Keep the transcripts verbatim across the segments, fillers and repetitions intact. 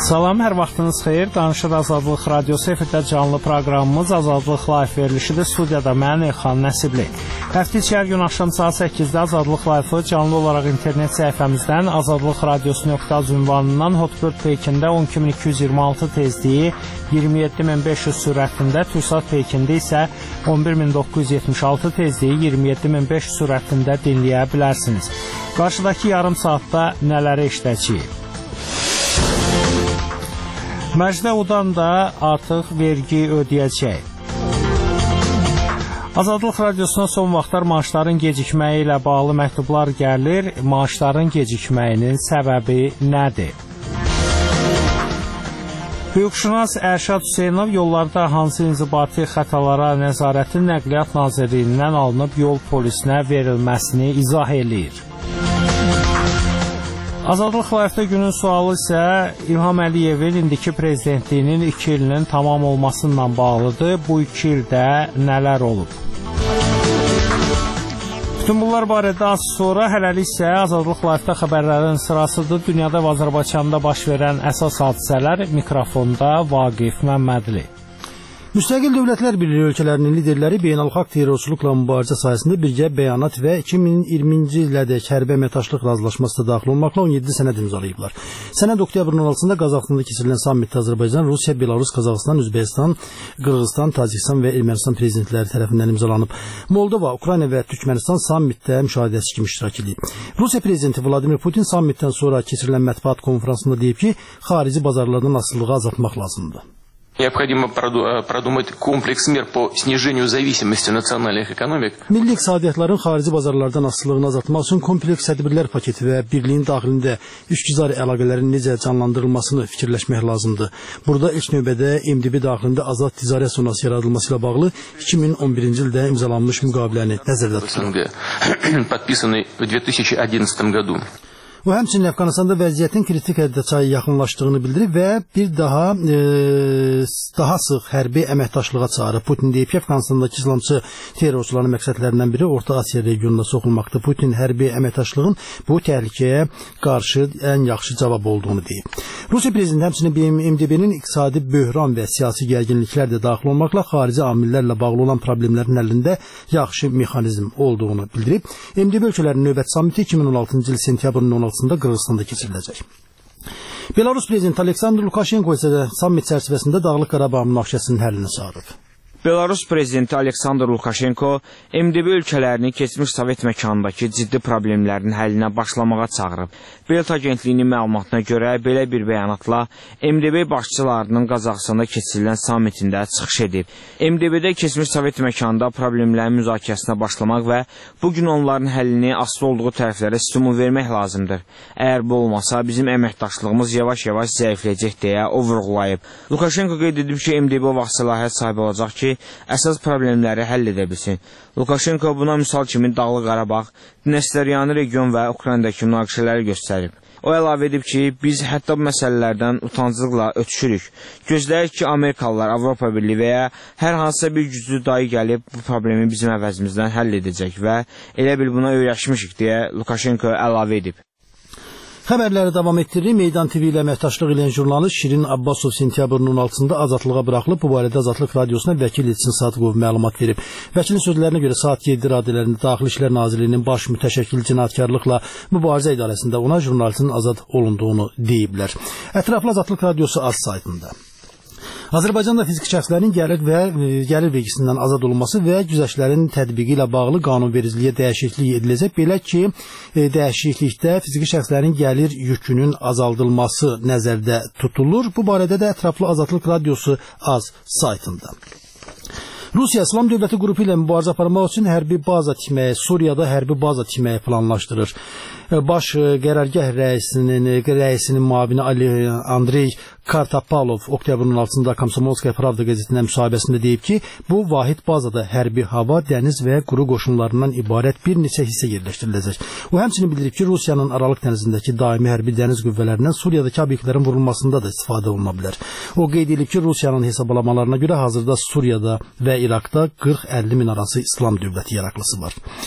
Salam, hər vaxtınız xeyir. Danışır Azadlıq Radiosu efirdə canlı proqramımız Azadlıq Live verilişidir. Studiyada mən Elxan Nəsibli. Həftə içi hər gün axşam saat səkkizdə Azadlıq Live-ı canlı olaraq internet səhifəmizdən azadlıq radiosu nöqtə az ünvanından Hotbird peykində on iki min iki yüz iyirmi altı tezliyi, iyirmi yeddi min beş yüz sürətində, TürkSat peykində isə on bir min doqquz yüz yetmiş altı tezliyi, iyirmi yeddi min beş yüz sürətində dinləyə bilərsiniz. Qarşıdakı yarım saatda nələri eşidəcəyik? Məcdə Udan da artıq vergi ödəyəcək. Azadlıq Radiosuna son vaxtlar maaşların gecikməyi ilə bağlı məktublar gəlir. Maaşların gecikməyinin səbəbi nədir? Hüquqşünas Ərşad Hüseynov yollarda hansı inzibati xətalara nəzarətin Nəqliyyat Nazirliyindən alınıb yol polisinə verilməsini izah eləyir. Azadlıq Live-də günün sualı isə İlham Əliyevin indiki prezidentliyinin iki ilinin tamam olmasıyla bağlıdır. Bu iki ildə nələr olub? Bütün bunlar barədə az sonra, hələlik isə Azadlıq Live-da xəbərlərin sırasıdır. Dünyada və Azərbaycanda baş verən əsas hadisələr, mikrofonda Vaqif Məmmədli. Müstəqil Dövlətlər Birliyi ölkələrinin liderləri beynəlxalq terrorçuluqla mübarizə sayəsində birgə bəyanat və iki min iyirminci illədək hərbi əməkdaşlıq razılaşmasına daxil olmaqla on yeddi sənəd imzalayıblar. Sənəd oktyabrın on altısında Qazaxstanda keçirilən sammitdə Azərbaycan, Rusiya, Belarus, Qazaxstan, Özbəkistan, Qırğızstan, Tacikistan və Ermənistan prezidentləri tərəfindən imzalanıb. Moldova, Ukrayna və Türkmənistan sammitdə müşahidəçi kimi iştirak edib. Rusiya prezidenti Vladimir Putin sammitdən sonra keçirilən mətbuat konfransında deyib ki, xarici bazarlardan asılılığı azaltmaq lazımdır. Необходимо продумать комплекс мер по снижению зависимости национальных экономик. Milli iqtisadiyyatların xarici bazarlardan asılılığını azaltmaq üçün kompleks tədbirlər paketi və birliyin daxilində işgüzar əlaqələrin necə canlandırılmasını fikirləşmək lazımdır. Burada ilk növbədə M D B daxilində azad ticarət zonası yaradılması ilə bağlı iki min on birinci ildə imzalanmış müqaviləni nəzərdə tutulur. Подписанный в две тысячи одиннадцатом году. O həmçinin Əfqanistanda vəziyyətin kritik həddə yaxınlaşdığını bildirib və bir daha e, daha sıx hərbi əməkdaşlığa çağırıb. Putin deyib ki, Əfqanistandakı İslamçı terrorçuların məqsədlərindən biri Orta Asiya regionuna soxulmaqdır. Putin hərbi əməkdaşlığın bu təhlükəyə qarşı ən yaxşı cavab olduğunu deyib. Rusiya prezidenti həmçinin M D B-nin iqtisadi böhran və siyasi gərginliklər də daxil olmaqla xarici amillərlə bağlı olan problemlərin əlində yaxşı mexanizm olduğunu bildirib. M D B ölkələrinin növbəti sammiti iki min on altıncı il sentyabrın on altısında Qırğızstanda keçiriləcək. Belarus prezidenti Aleksandr Lukashenko isə sammit çərçivəsində Dağlıq Qarabağ münaqişəsinin həllini çağırıb. Belarus prezidenti Aleksandr Lukashenko M D B ölkələrini keçmiş Sovet məkanındakı ciddi problemlərin həllinə başlamağa çağırıb. Belt agentliyinin məlumatına görə belə bir bəyanatla M D B başçılarının Qazaxstanda keçirilən sammitində çıxış edib. M D B-də keçmiş Sovet məkanında problemlərin müzakirəsinə başlamaq və bugün onların həllini asılı olduğu tərəflərə stimul vermək lazımdır. Əgər bu olmasa, bizim əməkdaşlığımız yavaş-yavaş zəifləyəcək deyə o vurğulayıb. Lukashenko qeyd edib ki, M D B o vaxt səlahiyyət sahibi olacaq ki, əsas problemləri həll edə bilsin. Lukashenko buna misal kimi Dağlıq Qarabağ, Dnestryani region və Ukraynadakı münaqişələri göstərib. O əlavə edib ki, biz hətta bu məsələlərdən utancılıqla ötüşürük. Gözləyir ki, Amerikalılar, Avropa Birliyi və ya hər hansısa bir güclü dayı gəlib bu problemi bizim əvəzimizdən həll edəcək və elə bil buna öyrəşmişik deyə Lukashenko əlavə edib. Xəbərləri davam etdirir. Meydan T V ilə əməkdaşlıq edən jurnalist Şirin Abbasov sentyabrın on altısında azadlığa buraxılıb. Bu barədə Azadlıq Radiosuna vəkil Elçin Sadıqov məlumat verib. Vəkilin sözlərinə görə saat yeddi radələrində Daxili İşlər Nazirliyinin baş mütəşəkkil cinayətkarlıqla mübarizə idarəsində ona jurnalistin azad olunduğunu deyiblər. Ətraflı Azadlıq Radiosu az saytında. Azərbaycanda fiziki şəxslərin gəlir və gəlir vergisindən azad olunması və güzəştlərin tətbiqi ilə bağlı qanunvericiliyə dəyişiklik ediləcək. Belə ki, dəyişiklikdə fiziki şəxslərin gəlir yükünün azaldılması nəzərdə tutulur. Bu barədə də Ətraflı Azadlıq Radiosu az saytında. Rusiya İslam Dövləti qrupu ilə mübarizə aparmaq üçün hərbi baza tikməyi, Suriyada hərbi baza tikməyi planlaşdırır. Baş qərargah rəisinin, rəisinin müavini Ali Andrey Kartapalov oktyabrın on altısında Komsomolskaya Pravda qəzetində müsahibəsində deyib ki, bu vahid bazada hərbi hava, dəniz və quru qoşunlarından ibarət bir neçə hissə yerləşdiriləcək. O həmçinin bildirib ki, Rusiyanın Aralıq dənizindəki daimi hərbi dəniz qüvvələrindən Suriyadakı obyektlərin vurulmasında da istifadə oluna bilər. O qeyd edib ki, Rusiyanın hesablamalarına görə hazırda Suriyada və İraqda qırx əlli min arası İslam dövləti yaraklısı var.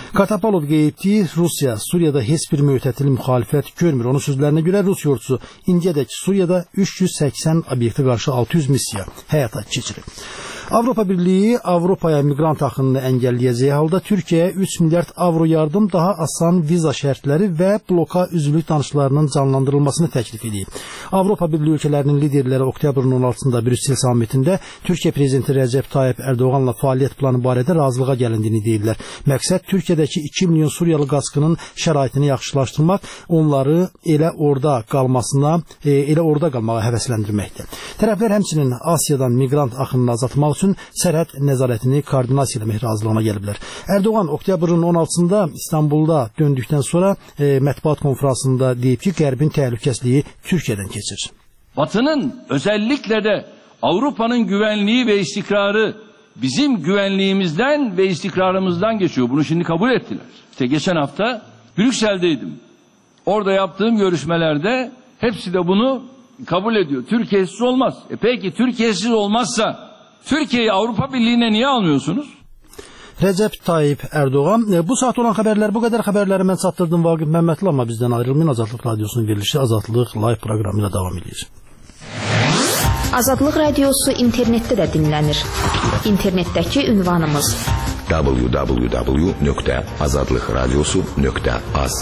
Katapalov qeyd etdi, Rusiya Suriyada heç bir mütətil müxalifət görmür. Onun sözlərinə görə Rusiya ordusu indiyədək Suriyada üç yüz səksən obyektə qarşı altı yüz missiya həyata keçirib. Avropa Birliyi Avropaya miqrant axınını əngəlləyəcəyi halda Türkiyəyə üç milyard avro yardım, daha asan viza şərtləri və bloka üzvlük danışıqlarının canlandırılmasını təklif edib. Avropa Birliyi ölkələrinin liderləri oktyabrın on altısında Brüssel sammitində Türkiyə prezidenti Rəcəb Tayyip Ərdoğanla fəaliyyət planı barədə razılığa gəlindiyini deyirlər. Məqsəd Türkiyədəki iki milyon Suriyalı qaçqının şəraitini yaxşılaşdırmaq, onları elə orada qalmasına, e, elə orada qalmağa həvəsləndirməkdir. Tərəflər həmçinin Asiyadan miqrant axınını azaltmaq üçün sərhəd nəzarətini koordinasiya etmək razılığına gəliblər. Ərdoğan oktyabrın on altısında İstanbulda döndükdən sonra e, mətbuat konferansında deyib ki, Qərbin təhlükəsizliyi Türkiyədən keçir. Batı'nın özellikle de Avrupa'nın güvenliği ve istikrarı bizim güvenliğimizden ve istikrarımızdan geçiyor. Bunu şimdi kabul ettiler. İşte geçen hafta Brüksel'deydim. Orada yaptığım görüşmelerde hepsi de bunu kabul ediyor. Türkiye'siz olmaz. E peki Türkiye'siz olmazsa Türkiye'yi Avrupa Birliği'ne niye almıyorsunuz? Rəcəb Tayyip Ərdoğan. Bu saat olan xəbərlər bu qədər. Xəbərləri mən çatdırdım Vaqif Məmmədli, amma bizdən ayrılmayın. Azadlıq Radiosunun verilişi Azadlıq live proqramı ilə davam edir. Azadlıq Radiosu internetdə də dinlənir. İnternetdəki ünvanımız w w w nöqtə azadlıq radiosu nöqtə az.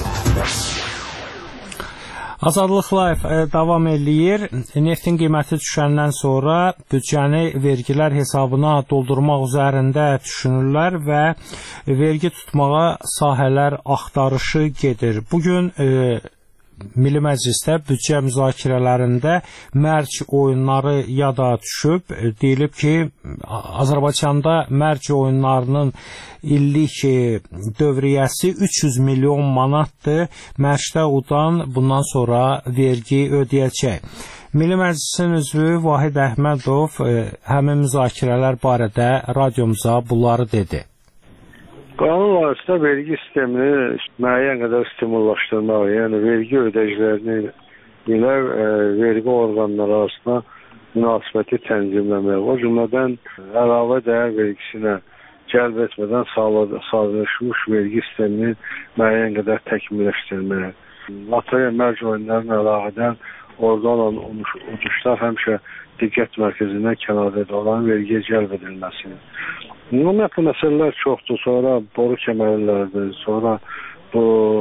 Azadlıq Live e, davam eləyir. Neftin qiyməti düşəndən sonra büdcəni vergilər hesabına doldurmaq üzərində düşünürlər və vergi tutmağa sahələr axtarışı gedir. Bugün e, Milli Məclisdə büdcə müzakirələrində mərc oyunları yada düşüb. Deyilib ki, Azərbaycanda mərc oyunlarının illik dövriyyəsi üç yüz milyon manatdır. Mərcdə udan bundan sonra vergi ödəyəcək. Milli Məclisin üzvü Vahid Əhmədov həmin müzakirələr barədə radiomuza bunları dedi. Qanun layihəsində vergi sistemini müəyyən qədər stimullaşdırmaq, yəni vergi ödəyicilərini ilə e, vergi orqanları arasında münasibəti tənzimləmək, o cümlədən əlavə dəyər vergisinə cəlb etmədən sağlaşmış vergi sistemini müəyyən qədər təkmilləşdirmək. Lotereya mərc oyunlarına əlaqədən orada olan uduşlar həmişə diqqət mərkəzindən kənarda olan vergiyə cəlb edilməsini. Ümumiyyətlə məsələlər çoxdur. Sonra boru kəmərlərdir, sonra bu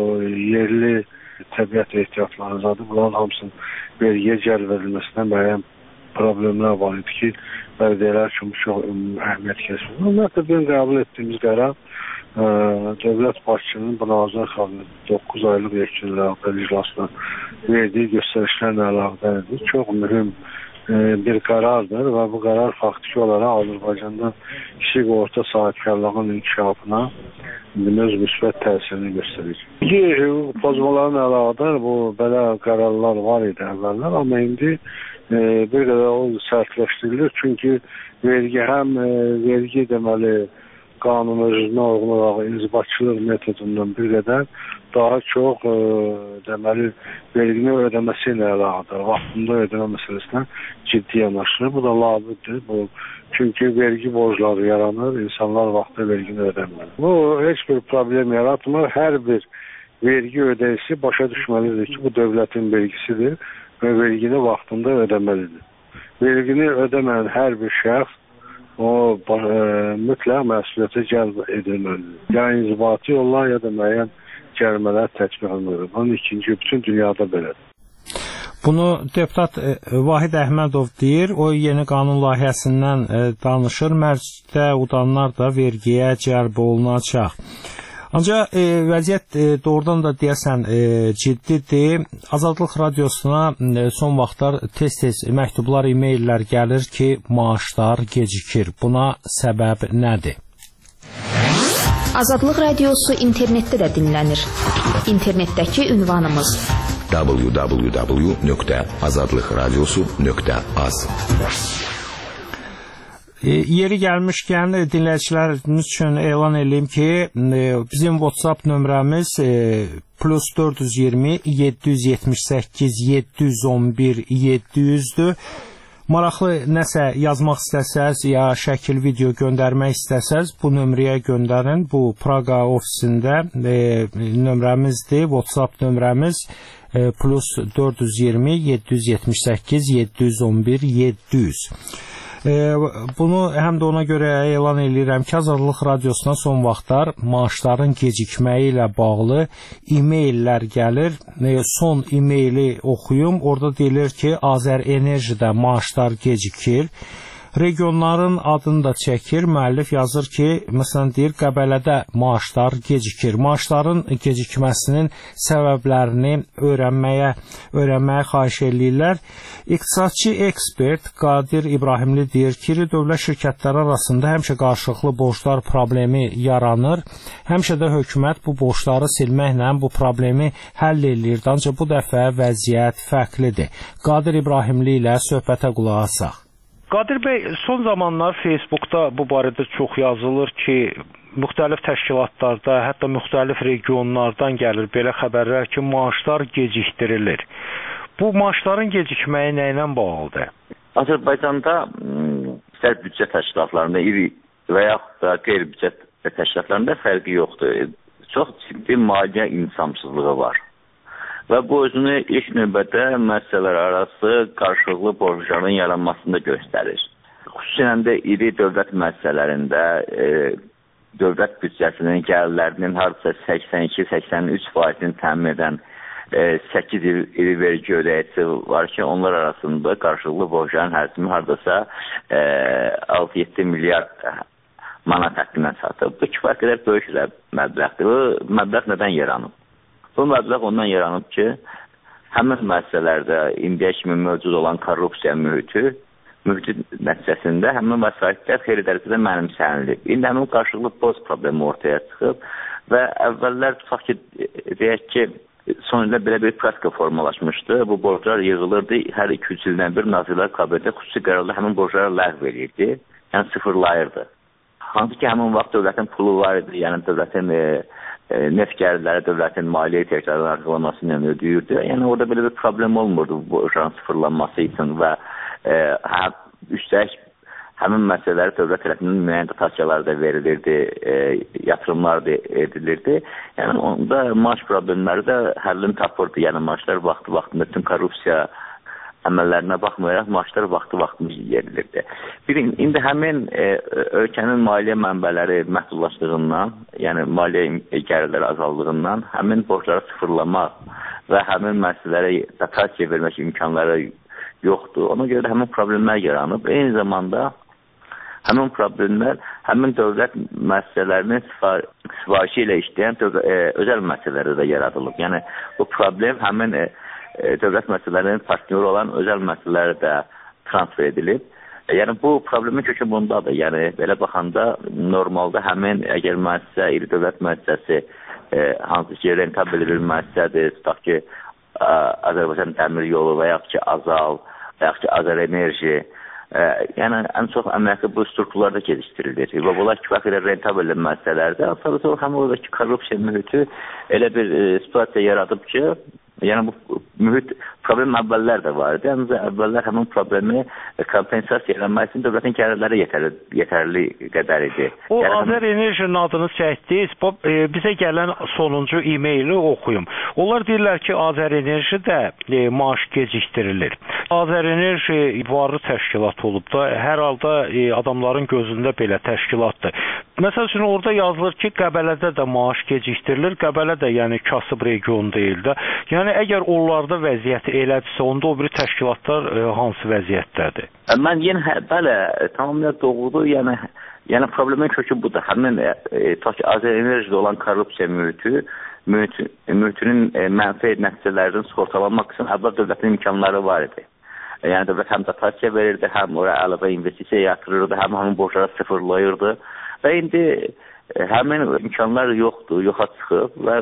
yerli təbiət ehtiyatlarıdır. Bunların hamısının vergiyə cəlb edilməsindən müəyyən problemlər var idi ki, bərdiyələr üçün çox əhəmiyyət kəsmir. Ümumiyyətlə bizim qəbul etdiyimiz qərar ə, dövlət başçının bu Nazirlər Kabineti doqquz aylıq yekünlər iclasına verdiyi göstərişlərlə əlaqədar çox mühüm bir qərardır və bu qərar faktiki olaraq Azərbaycanda kiçik və orta sahibkarlığın inkişafına öz müsbət təsirini göstərir. Hüquq pozmalarına əlaqədar bu belə qərarlar var idi əvvəllər, amma indi e, bir qədər o sərtləşdirilir. Çünki vergi həm e, vergi deməli qanun özünə uyğun olaraq inzibatçılıq metodundan bir qədər daha çox e, deməli vergini ödəməsi ilə əlaqədar, vaxtında ödəmə məsələsinə ciddi yanaşır. Bu da labüddür. Bu çünki vergi borcları yaranır, insanlar vaxtında vergini ödəmir. Bu heç bir problem yaratmır. Hər bir vergi ödəyicisi başa düşməlidir ki, bu dövlətin vergisidir və vergini vaxtında ödəməlidir. Vergini ödəməyən hər bir şəxs o e, mütləq məsuliyyətə cəlb edilməlidir. Ya inzibati yollar, ya da müəyyən cərimələr tətbiq olunur. Bunun ikinci bütün dünyada belədir. Bunu deputat e, Vahid Əhmədov deyir. O yeni qanun layihəsindən e, danışır. Mərcdə udanlar da vergiyə cəlb olunacaq. Ancaq e, vəziyyət e, doğrudan da deyəsən e, ciddidir. Azadlıq Radiosuna e, son vaxtlar tez-tez məktublar, e-maillər gəlir ki, maaşlar gecikir. Buna səbəb nədir? Azadlıq Radiosu internetdə də dinlənir. İnternetdəki ünvanımız w w w nöqtə azadlıq radiosu nöqtə az. E, yeri gəlmişkən dinləyicilərimiz üçün elan edeyim ki, e, bizim WhatsApp nömrəmiz e, plus dörd yüz iyirmi yeddi yüz yetmiş səkkiz yeddi yüz on bir yeddi yüzdür. Maraqlı nəsə yazmaq istəsəz, ya şəkil, video göndərmək istəsəz, bu nömrəyə göndərin. Bu Praqa ofisində e, nömrəmizdir, WhatsApp nömrəmiz e, plus dörd yüz iyirmi yeddi yüz yetmiş səkkiz yeddi yüz on bir yeddi yüz. Bunu həm də ona görə elan edirəm ki, Azadlıq Radiosuna son vaxtlar maaşların gecikməyi ilə bağlı e-maillər gəlir. Son e-maili oxuyum. Orada deyilir ki, Azərenerjidə maaşlar gecikir. Regionların adını da çəkir. Müəllif yazır ki, məsələn deyir, Qəbələdə maaşlar gecikir. Maaşların gecikməsinin səbəblərini öyrənməyə, öyrənməyə xahiş edirlər. İqtisadçı ekspert Qadir İbrahimli deyir ki, dövlət şirkətləri arasında həmişə qarşılıqlı borclar problemi yaranır. Həmişə də hökumət bu borcları silməklə bu problemi həll edirdi. Ancaq bu dəfə vəziyyət fərqlidir. Qadir İbrahimli ilə söhbətə qulaq asaq. Qadir bəy, son zamanlar Facebookda bu barədə çox yazılır ki, müxtəlif təşkilatlarda, hətta müxtəlif regionlardan gəlir belə xəbərlər ki, maaşlar gecikdirilir. Bu maaşların gecikməyi nə ilə bağlıdır? Azərbaycanda istər büdcə təşkilatlarında, iri və yaxud da qeyri-büdcə təşkilatlarında fərqi yoxdur. Çox ciddi maliyyə insafsızlığı var. Və bu özünü ilk növbədə müəssisələr arası qarşılıqlı borcların yaranmasında göstərir. Xüsusən də iri dövlət müəssisələrində e, dövlət büdcəsinin gəlirlərinin hardasa səksən iki səksən üç faizini təmin edən e, səkkiz iri vergi ödəyicisi var ki, onlar arasında qarşılıqlı borcların həcmi hardasa e, altı yeddi milyard manat həqindən satıb. Bu kifayət qədər böyük məbləğdir. Bu məbləğ nədən yaranıb? Bu məbləğ ondan yaranıb ki, həmin müəssisələrdə indiyə kimi mövcud olan korrupsiya mühiti, mühiti nəticəsində həmin vəsaitlər xeyli dərəcədə mənimsənilib. İndi həmin qarşılıqlı borc problemi ortaya çıxıb və əvvəllər tutaq ki, deyək ki, son ildə belə bir pratika formalaşmışdı. Bu borclar yığılırdı, hər iki üç ildən bir Nazirlər Kabineti xüsusi qərarla həmin borcları ləğv edirdi, yəni sıfırlayırdı. Hansı ki, həmin vaxt dövlətin pulu var idi, yəni dövlətin e, e, neft gəlirləri dövlətin maliyyə ehtiyaclarının artqalaması ilə ödəyirdi. Yəni orada belə bir problem olmurdu bu borcların sıfırlanması üçün və e, hə, üstəlik həmin məsələləri dövlət tərəfindən müəyyən dotasiyalar da verilirdi, e, yatırımlar da edilirdi. Yəni onda maaş problemləri də həllini tapırdı. Yəni maaşlar vaxtı-vaxtında bütün korrupsiya əməllərinə baxmayaraq maaşlar vaxtı-vaxtında yedilirdi. Bir, indi həmin e, ölkənin maliyyə mənbələri məhdudlaşdığından, yəni maliyyə gəlirləri azaldığından həmin borcları sıfırlamaq və həmin məsələlərə dotasiya vermək imkanları yoxdur. Ona görə də həmin problemlər yaranıb. Eyni zamanda həmin problemlər həmin dövlət müəssisələrinin sifarişi ilə işləyən e, özəl müəssisələrdə də yaradılıb. Yəni bu problem həmin e, dövlət müəssisələrinin partnyoru olan özəl müəssisələrə də transfer edilib. Yəni bu problemin kökü bundadır. Yəni belə baxanda normalda həmin əgər müəssisə, iri dövlət müəssisəsi e, hansı ki rentabel bir müəssisədir, tutaq ki ə, Azərbaycan Dəmir Yolu və yaxud ki Azal və yaxud ki Azərenerji, e, yəni ən çox əməliyyatı bu strukturlarda gelişdirilir. Və bunlar kifayət qədər rentabel müəssisələrdir. Sonra sonra həm oradakı korrupsiya mühiti elə bir e, situasiya yaradıb ki, yəni bu mühit problem əvvəllər də var idi. Yəni əvvəllər həmin problemi kompensasiya eləmək üçün dövlətin gəlirləri yetərli, yetərli qədər idi. O yəni, Azərenerjinin adını çəkdiniz. Bizə gələn sonuncu e-maili oxuyum. Onlar deyirlər ki, Azərenerji də e, maaş gecikdirilir. Azərenerji varlı təşkilat olub da, hər halda e, adamların gözündə belə təşkilatdır. Məsəl üçün orada yazılır ki, Qəbələdə də maaş gecikdirilir. Qəbələ də yəni kasıb region deyil də. Yəni əgər onlarda vəziyyəti elədirsə, onda o biri təşkilatlar e, hansı vəziyyətdədir? Mən yenə hə, bəli, tamamilə doğrudur. Yəni yəni problemin kökü budur. Həmin e, tutaq ki, Azərenerjidə olan korrupsiya mühiti, mühiti mühitinin e, mənfi nəticələrinin sığortalanmaq üçün əvvəl dövlətin imkanları var idi. E, yəni dövlət həm dotasiya verirdi, həm oraya əlavə investisiya yatırırdı, həm həmin borcları sıfırlayırdı. Və indi e, həmin imkanlar yoxdur, yoxa çıxıb və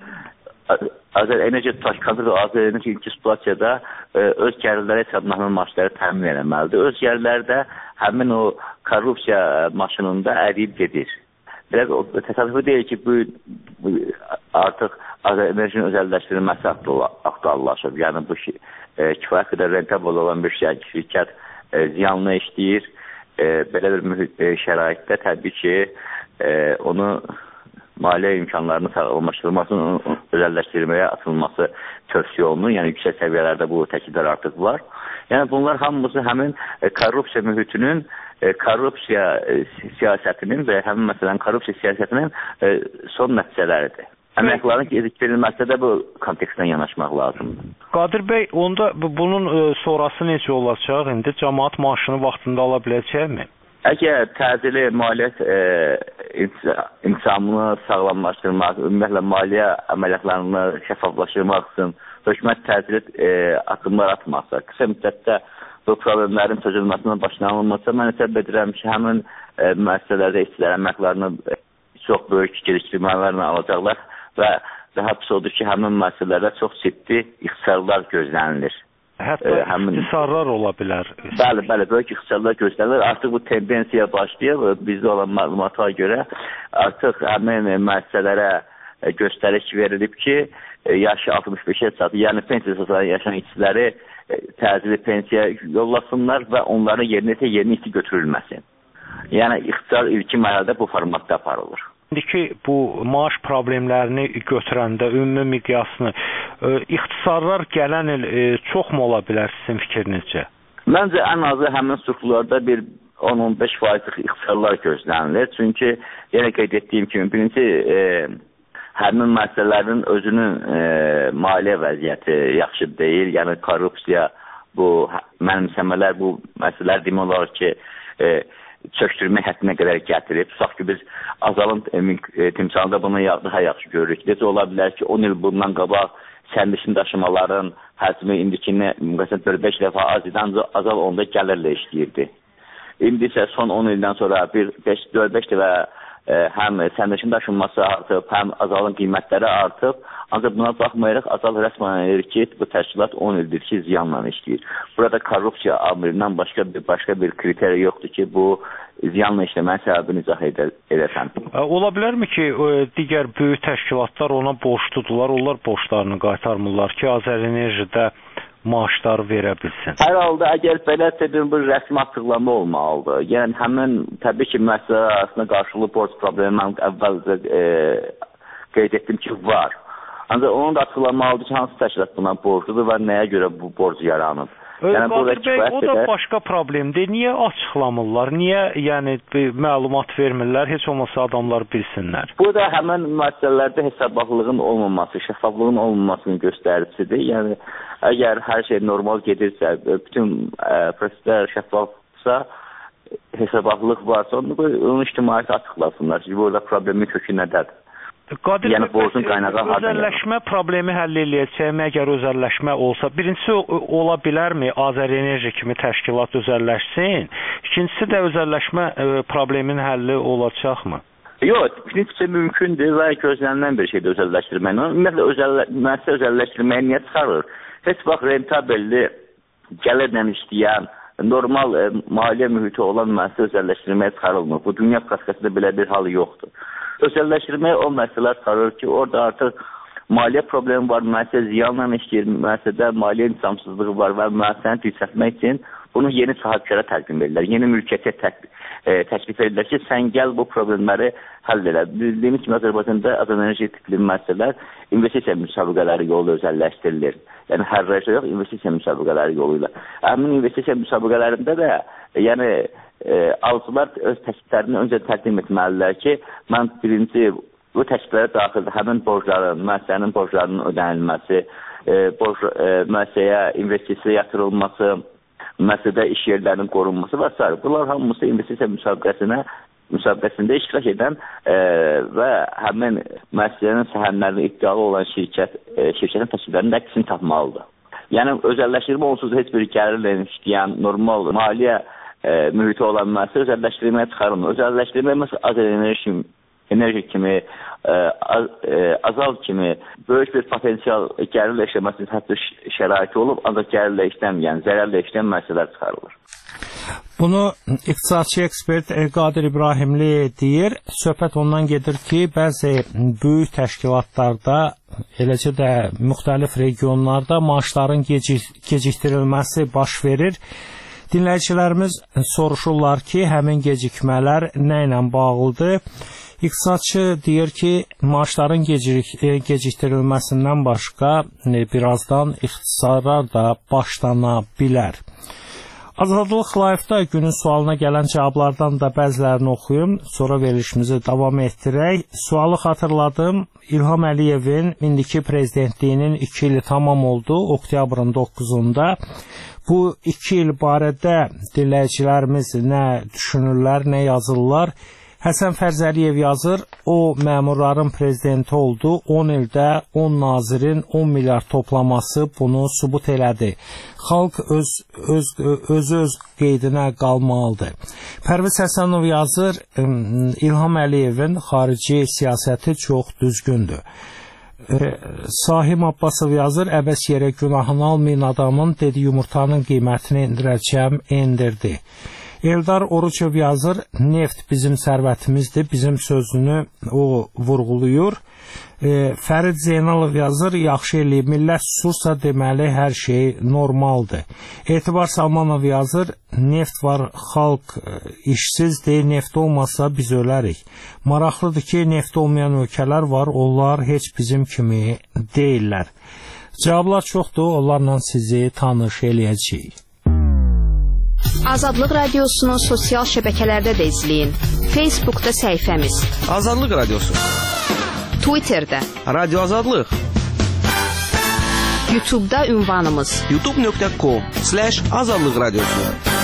Azərenerji tutaq ki, Azərenerji ilk situasiyada e, öz gəlirləri hesabına həmin maaşları təmin eləməlidir. Öz gəlirləri də həmin o korrupsiya maşınında əriyib gedir. Belə təsadüfi deyil ki, bu, bu artıq Azərenerjinin özəlləşdirilməsi aktuallaşıb. Yəni bu e, kifayət qədər rentabel olan bir şirkət e, ziyanlı işləyir. E, belə bir mühit, e, şəraitdə təbii ki, e, onu maliyyə imkanlarını sağlamlaşdırılması, özəlləşdirməyə atılması tövsiyə olunur. Yəni yüksək səviyyələrdə bu təkliflər artıq var. Yəni bunlar hamısı həmin e, korrupsiya mühitinin, e, korrupsiya e, siyasətinin və həmin məsələn korrupsiya siyasətinin e, son nəticələridir. Əməklərin gecikdirilməsi də bu kontekstdən yanaşmaq lazımdır. Qadir bəy, onda bunun e, sonrası necə olacaq? İndi cəmaət maaşını vaxtında ala biləcəkmi? Əgər təcili maliyyət e, intizamını sağlamlaşdırmaq, ümumiyyətlə maliyyə əməliyyatlarını şəffaflaşdırmaq üçün hökumət təcili e, addımlar atmaqsa, qısa müddətdə bu problemlərin çözülməsindən başlanılmasa, mən hesab edirəm ki, həmin e, müəssisələrdə işçilər əməklərini e, çox böyük gecikdirmələrlə alacaqlar və daha pis odur ki, həmin müəssisələrdə çox ciddi ixtisarlar gözlənilir. Hətta e, həmin... ixtisarlar ola bilər. Bəli, bəli, böyük ixtisarlar gözlənilir. Artıq bu tendensiya başlayıb, bizdə olan məlumata görə artıq həmin müəssisələrə göstəriş verilib ki, yaşı altmış beşə çatır. Yəni pensiyasında yaşayan işçiləri təcili pensiya yollasınlar və onların yerinə isə yeni işçi götürülməsin. Yəni ixtisar ilkin mərhələdə bu formatda aparılır. İndiki bu maaş problemlərini götürəndə ümumi miqyasını e, ixtisarlar gələn il e, çoxmu ola bilər sizin fikrinizcə? Məncə ən azı həmin strukturlarda bir on on beş faizlik ixtisarlar gözlənilir. Çünki yenə qeyd etdiyim kimi birinci e, həmin müəssisələrin özünün e, maliyyə vəziyyəti yaxşı deyil. Yəni korrupsiya, bu mənimsəmələr, bu məsələlər demək olar ki, e, çökdürmə həddinə qədər gətirib. Tutaq ki, biz Azalın e, timsalında bunu daha yaxşı görürük. Necə ola bilər ki, on il bundan qabaq sərnişin daşımaların həcmi indikinə dörd beş dəfə az idi, ancaq Azal onda gəlirlə işləyirdi. İndi isə son on ildən sonra bir dörd beş dəfə e, həm sərnişin daşınması artıb, həm Azalın qiymətləri artıb. Ancaq buna baxmayaraq Azal rəsmən edir ki, bu təşkilat on ildir ki, ziyanla işləyir. Burada korrupsiya amilindən başqa bir başqa bir kriteriya yoxdur ki, bu ziyanla işləmənin səbəbini izah edəsən. Ola bilərmi ki, digər böyük təşkilatlar ona borcludular, onlar borclarını qaytarmırlar ki, Azərenerjidə maaşları verə bilsin? Hər halda, əgər beləsə bir rəsmi açıqlama olmalıdır. Yəni, həmin təbii ki, məsələ arasında qarşılıqlı borc problemi mən əvvəlcə e, qeyd etdim ki, var. Ancaq onu da açıqlamalıdır ki, hansı təşkilat buna borcludur və nəyə görə bu borc yaranıb. Yəni, Qadir bəy, o da başqa problemdir. Niyə açıqlamırlar? Niyə yəni, məlumat vermirlər? Heç olmasa adamlar bilsinlər. Bu da həmin müəssisələrdə hesabatlığın olmaması, şəffaflığın olmamasının göstəricisidir. Yəni, əgər hər şey normal gedirsə, bütün ə, proseslər şəffafsa, hesabatlıq varsa, onu, onu ictimaiyyətə açıqlasınlar ki, burada problemin kökü nədədir? Qadir yəni, bəy, özəlləşmə problemi həll eləyəcəkmi, əgər özəlləşmə olsa? Birincisi, ola bilərmi Azərenerji kimi təşkilat özəlləşsin? İkincisi də özəlləşmə e, problemin həlli olacaqmı? Yox, birincisi mümkündür və gözlənilən bir şeydir özəlləşdirmək. Ümumiyyətlə, özəllə, müəssisə özəlləşdirməyə niyə çıxarır? Heç vaxt rentabelli, gəlirlə işləyən, normal e, maliyyə mühiti olan müəssisə özəlləşdirməyə çıxarılmır. Bu, dünya pratikasında belə bir hal yoxdur. Özəlləşdirməyə o məsələlər çıxarır ki, orada artıq maliyyə problemi var, müəssisə ziyanla işləyir, müəssisədə maliyyə intizamsızlığı var və müəssisəni yüksəltmək üçün bunu yeni sahibkara təqdim edirlər, yeni mülkiyyətə tək, e, təklif edirlər ki, sən gəl bu problemləri həll elə. Bildiyimiz kimi Azərbaycanda Azərenerji tipli müəssisələr investisiya müsabiqələri yolu özəlləşdirilir. Yəni hər rəşə yox, investisiya müsabiqələri yoluyla. Həmin investisiya müsabiqələrində də yəni E, alıcılar öz təkliflərini öncə təqdim etməlidirlər ki, mən birinci bu təkliflərə daxildə həmin borcların, müəssisənin borclarının ödənilməsi, e, borc, e, müəssisəyə investisiya yatırılması, müəssisədə iş yerlərinin qorunması və s. Bunlar hamısı investisiya müsabiqəsinə müsabiqəsində iştirak edən e, və həmin müəssisənin səhənlərində iddialı olan şirkət, e, şirkətin təkliflərinin əksini tapmalıdır. Yəni, özəlləşdirmə onsuz heç bir gəlirlə işləyən normal maliyyə E, mühiti olan müəssisə özəlləşdirməyə çıxarılmır. Özəlləşdirmə məsələn Azərenerji enerji kimi, e, az, e, Azal kimi böyük bir potensial gəlirlə işləməsinin hətta şəraiti olub, ancaq gəlirlə işləməyən, zərərlə işləyən müəssisələr çıxarılır. Bunu iqtisadçı ekspert Qadir İbrahimli deyir. Söhbət ondan gedir ki, bəzi böyük təşkilatlarda, eləcə də müxtəlif regionlarda maaşların gecik gecikdirilməsi baş verir. Dinləyicilərimiz soruşurlar ki, həmin gecikmələr nə ilə bağlıdır? İqtisadçı deyir ki, maaşların gecikdirilməsindən başqa birazdan ixtisarlar da başlana bilər. Azadlıq Live-da günün sualına gələn cavablardan da bəzilərini oxuyum, sonra verilişimizi davam etdirək. Sualı xatırladım. İlham Əliyevin indiki prezidentliyinin iki ili tamam oldu, oktyabrın doqquzunda. Bu iki il barədə dinləyicilərimiz nə düşünürlər, nə yazırlar? Həsən Fərzəliyev yazır, o məmurların prezidenti oldu, on ildə on nazirin on milyard toplaması bunu sübut elədi. Xalq öz öz öz, öz qeydinə qalmalıdır. Pərviz Həsənov yazır, İlham Əliyevin xarici siyasəti çox düzgündür. Sahim Abbasov yazır, əbəs yerə günahını almayın adamın, dedi yumurtanın qiymətini indirəcəm, indirdi. Eldar Oruçov yazır, neft bizim sərvətimizdir, bizim sözünü o vurğuluyur. E, Fərid Zeynalov yazır, yaxşı eləyib, millət susursa deməli hər şey normaldır. Etibar Salmanov yazır, neft var, xalq işsizdir, neft olmasa biz ölərik. Maraqlıdır ki, neft olmayan ölkələr var, onlar heç bizim kimi deyirlər. Cavablar çoxdur, onlarla sizi tanış eləyəcəyik. Azadlıq Radiosunu sosial şəbəkələrdə də izləyin. Facebookda səhifəmiz Azadlıq Radiosu, Twitterdə Radio Azadlıq, YouTube'da ünvanımız youtube nöqtə com slash azadlıq radiosu.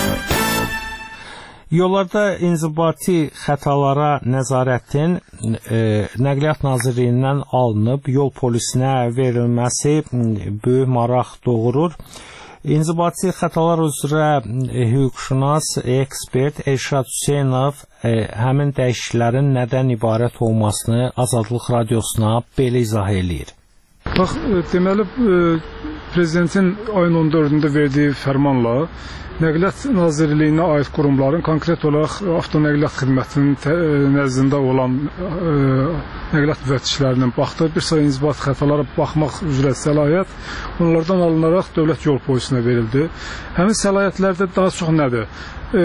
Yollarda inzibati xətalara nəzarətin e, Nəqliyyat Nazirliyindən alınıb yol polisinə verilməsi böyük maraq doğurur. İnzibati xətalar üzrə hüquqşünas, ekspert Elşad Hüseynov e, həmin dəyişikliklərin nədən ibarət olmasını Azadlıq Radiosuna belə izah eləyir. Bax, deməli, prezidentin ayın on dördündə verdiyi fərmanla Nəqliyyat Nazirliyinə aid qurumların konkret olaraq avtonəqliyyat xidmətinin nəzdində olan ə, nəqliyyat müfəttişlərinin baxdığı bir sıra inzibati xətalara baxmaq üzrə səlahiyyət onlardan alınaraq dövlət yol polisinə verildi. Həmin səlahiyyətlərdə daha çox nədir? E,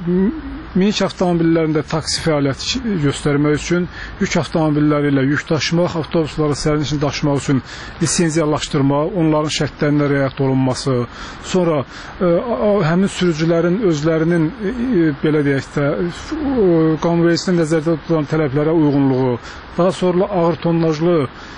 minik avtomobillərində taksi fəaliyyəti göstərmək üçün, yük avtomobilləri ilə yük daşımaq, avtobusları sərnişin daşımaq üçün lisenziyalaşdırma, onların şərtlərinə riayət olunması, sonra e, həmin sürücülərin özlərinin e, belə deyək də qanunvericiliyin nəzərdə tutulan tələblərə uyğunluğu, daha sonra ağır tonnajlı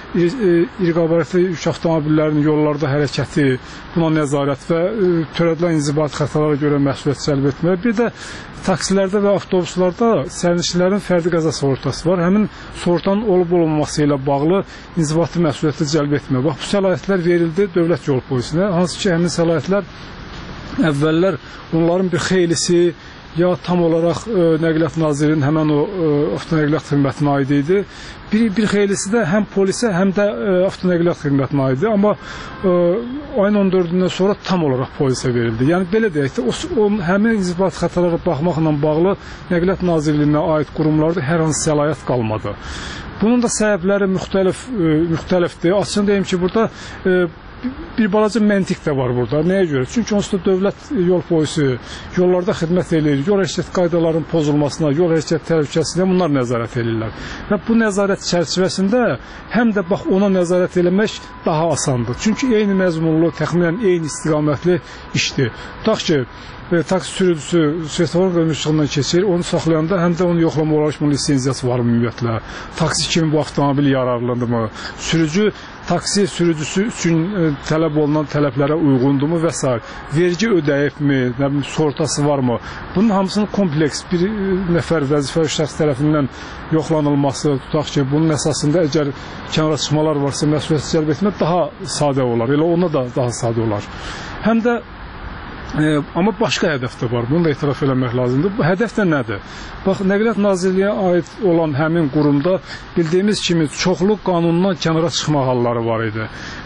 iri qabarətli yük avtomobillərinin yollarda hərəkəti, buna nəzarət və törədilən inzibati xətalara görə məsuliyyət cəlb etmək. Bir də taksilərdə və avtobuslarda sərnişinlərin fərdi qəza sığortası var. Həmin sığortanın olub-olunması ilə bağlı inzibati məsuliyyəti cəlb etmək. Bax, bu səlahiyyətlər verildi dövlət yol polisinə. Hansı ki, həmin səlahiyyətlər əvvəllər onların bir xeylisi ya tam olaraq e, Nəqliyyat Nazirinin həmən o e, avtonəqliyyat xidmətinə aid idi. Bir, bir xeylisi də həm polisə, həm də e, avtonəqliyyat xidmətinə aid idi. Amma e, ayın on dördündən sonra tam olaraq polisə verildi. Yəni, belə deyək də, o, o, həmin inzibati xətalara baxmaqla bağlı Nəqliyyat Nazirliyinə aid qurumlarda hər hansı səlahiyyət qalmadı. Bunun da səbəbləri müxtəlif, e, müxtəlifdir. Açığını deyim ki, burada e, bir balaca məntiq də var burada. Nəyə görə? Çünki onsuz da dövlət yol polisi yollarda xidmət edir, yol hərəkət qaydalarının pozulmasına, yol hərəkət təhlükəsizliyinə bunlar nəzarət edirlər. Və bu nəzarət çərçivəsində həm də bax ona nəzarət eləmək daha asandır. Çünki eyni məzmunlu, təxminən eyni istiqamətli işdir. Tutaq ki, e, taksi sürücüsü svetofor qırmızılığından keçir, onu saxlayanda həm də onu yoxlama olaraq bunun lisenziyası var ümumiyyətlə. Taksi kimi bu avtomobil yararlandırmı? Sürücü taksi sürücüsü üçün e, tələb olunan tələblərə uyğundurmu və s. Vergi ödəyibmi, nə bilim, sığortası varmı? Bunun hamısının kompleks bir e, nəfər vəzifəli şəxs tərəfindən yoxlanılması, tutaq ki, bunun əsasında əgər kənara çıxmalar varsa məsuliyyət cəlb etmək daha sadə olar. Elə ona da daha sadə olar. Həm də E, amma başqa hədəf də var. Bunu da etiraf eləmək lazımdır. Bu hədəf də nədir? Bax, Nəqliyyat Nazirliyinə aid olan həmin qurumda bildiyimiz kimi çoxlu qanundan kənara çıxma halları var idi.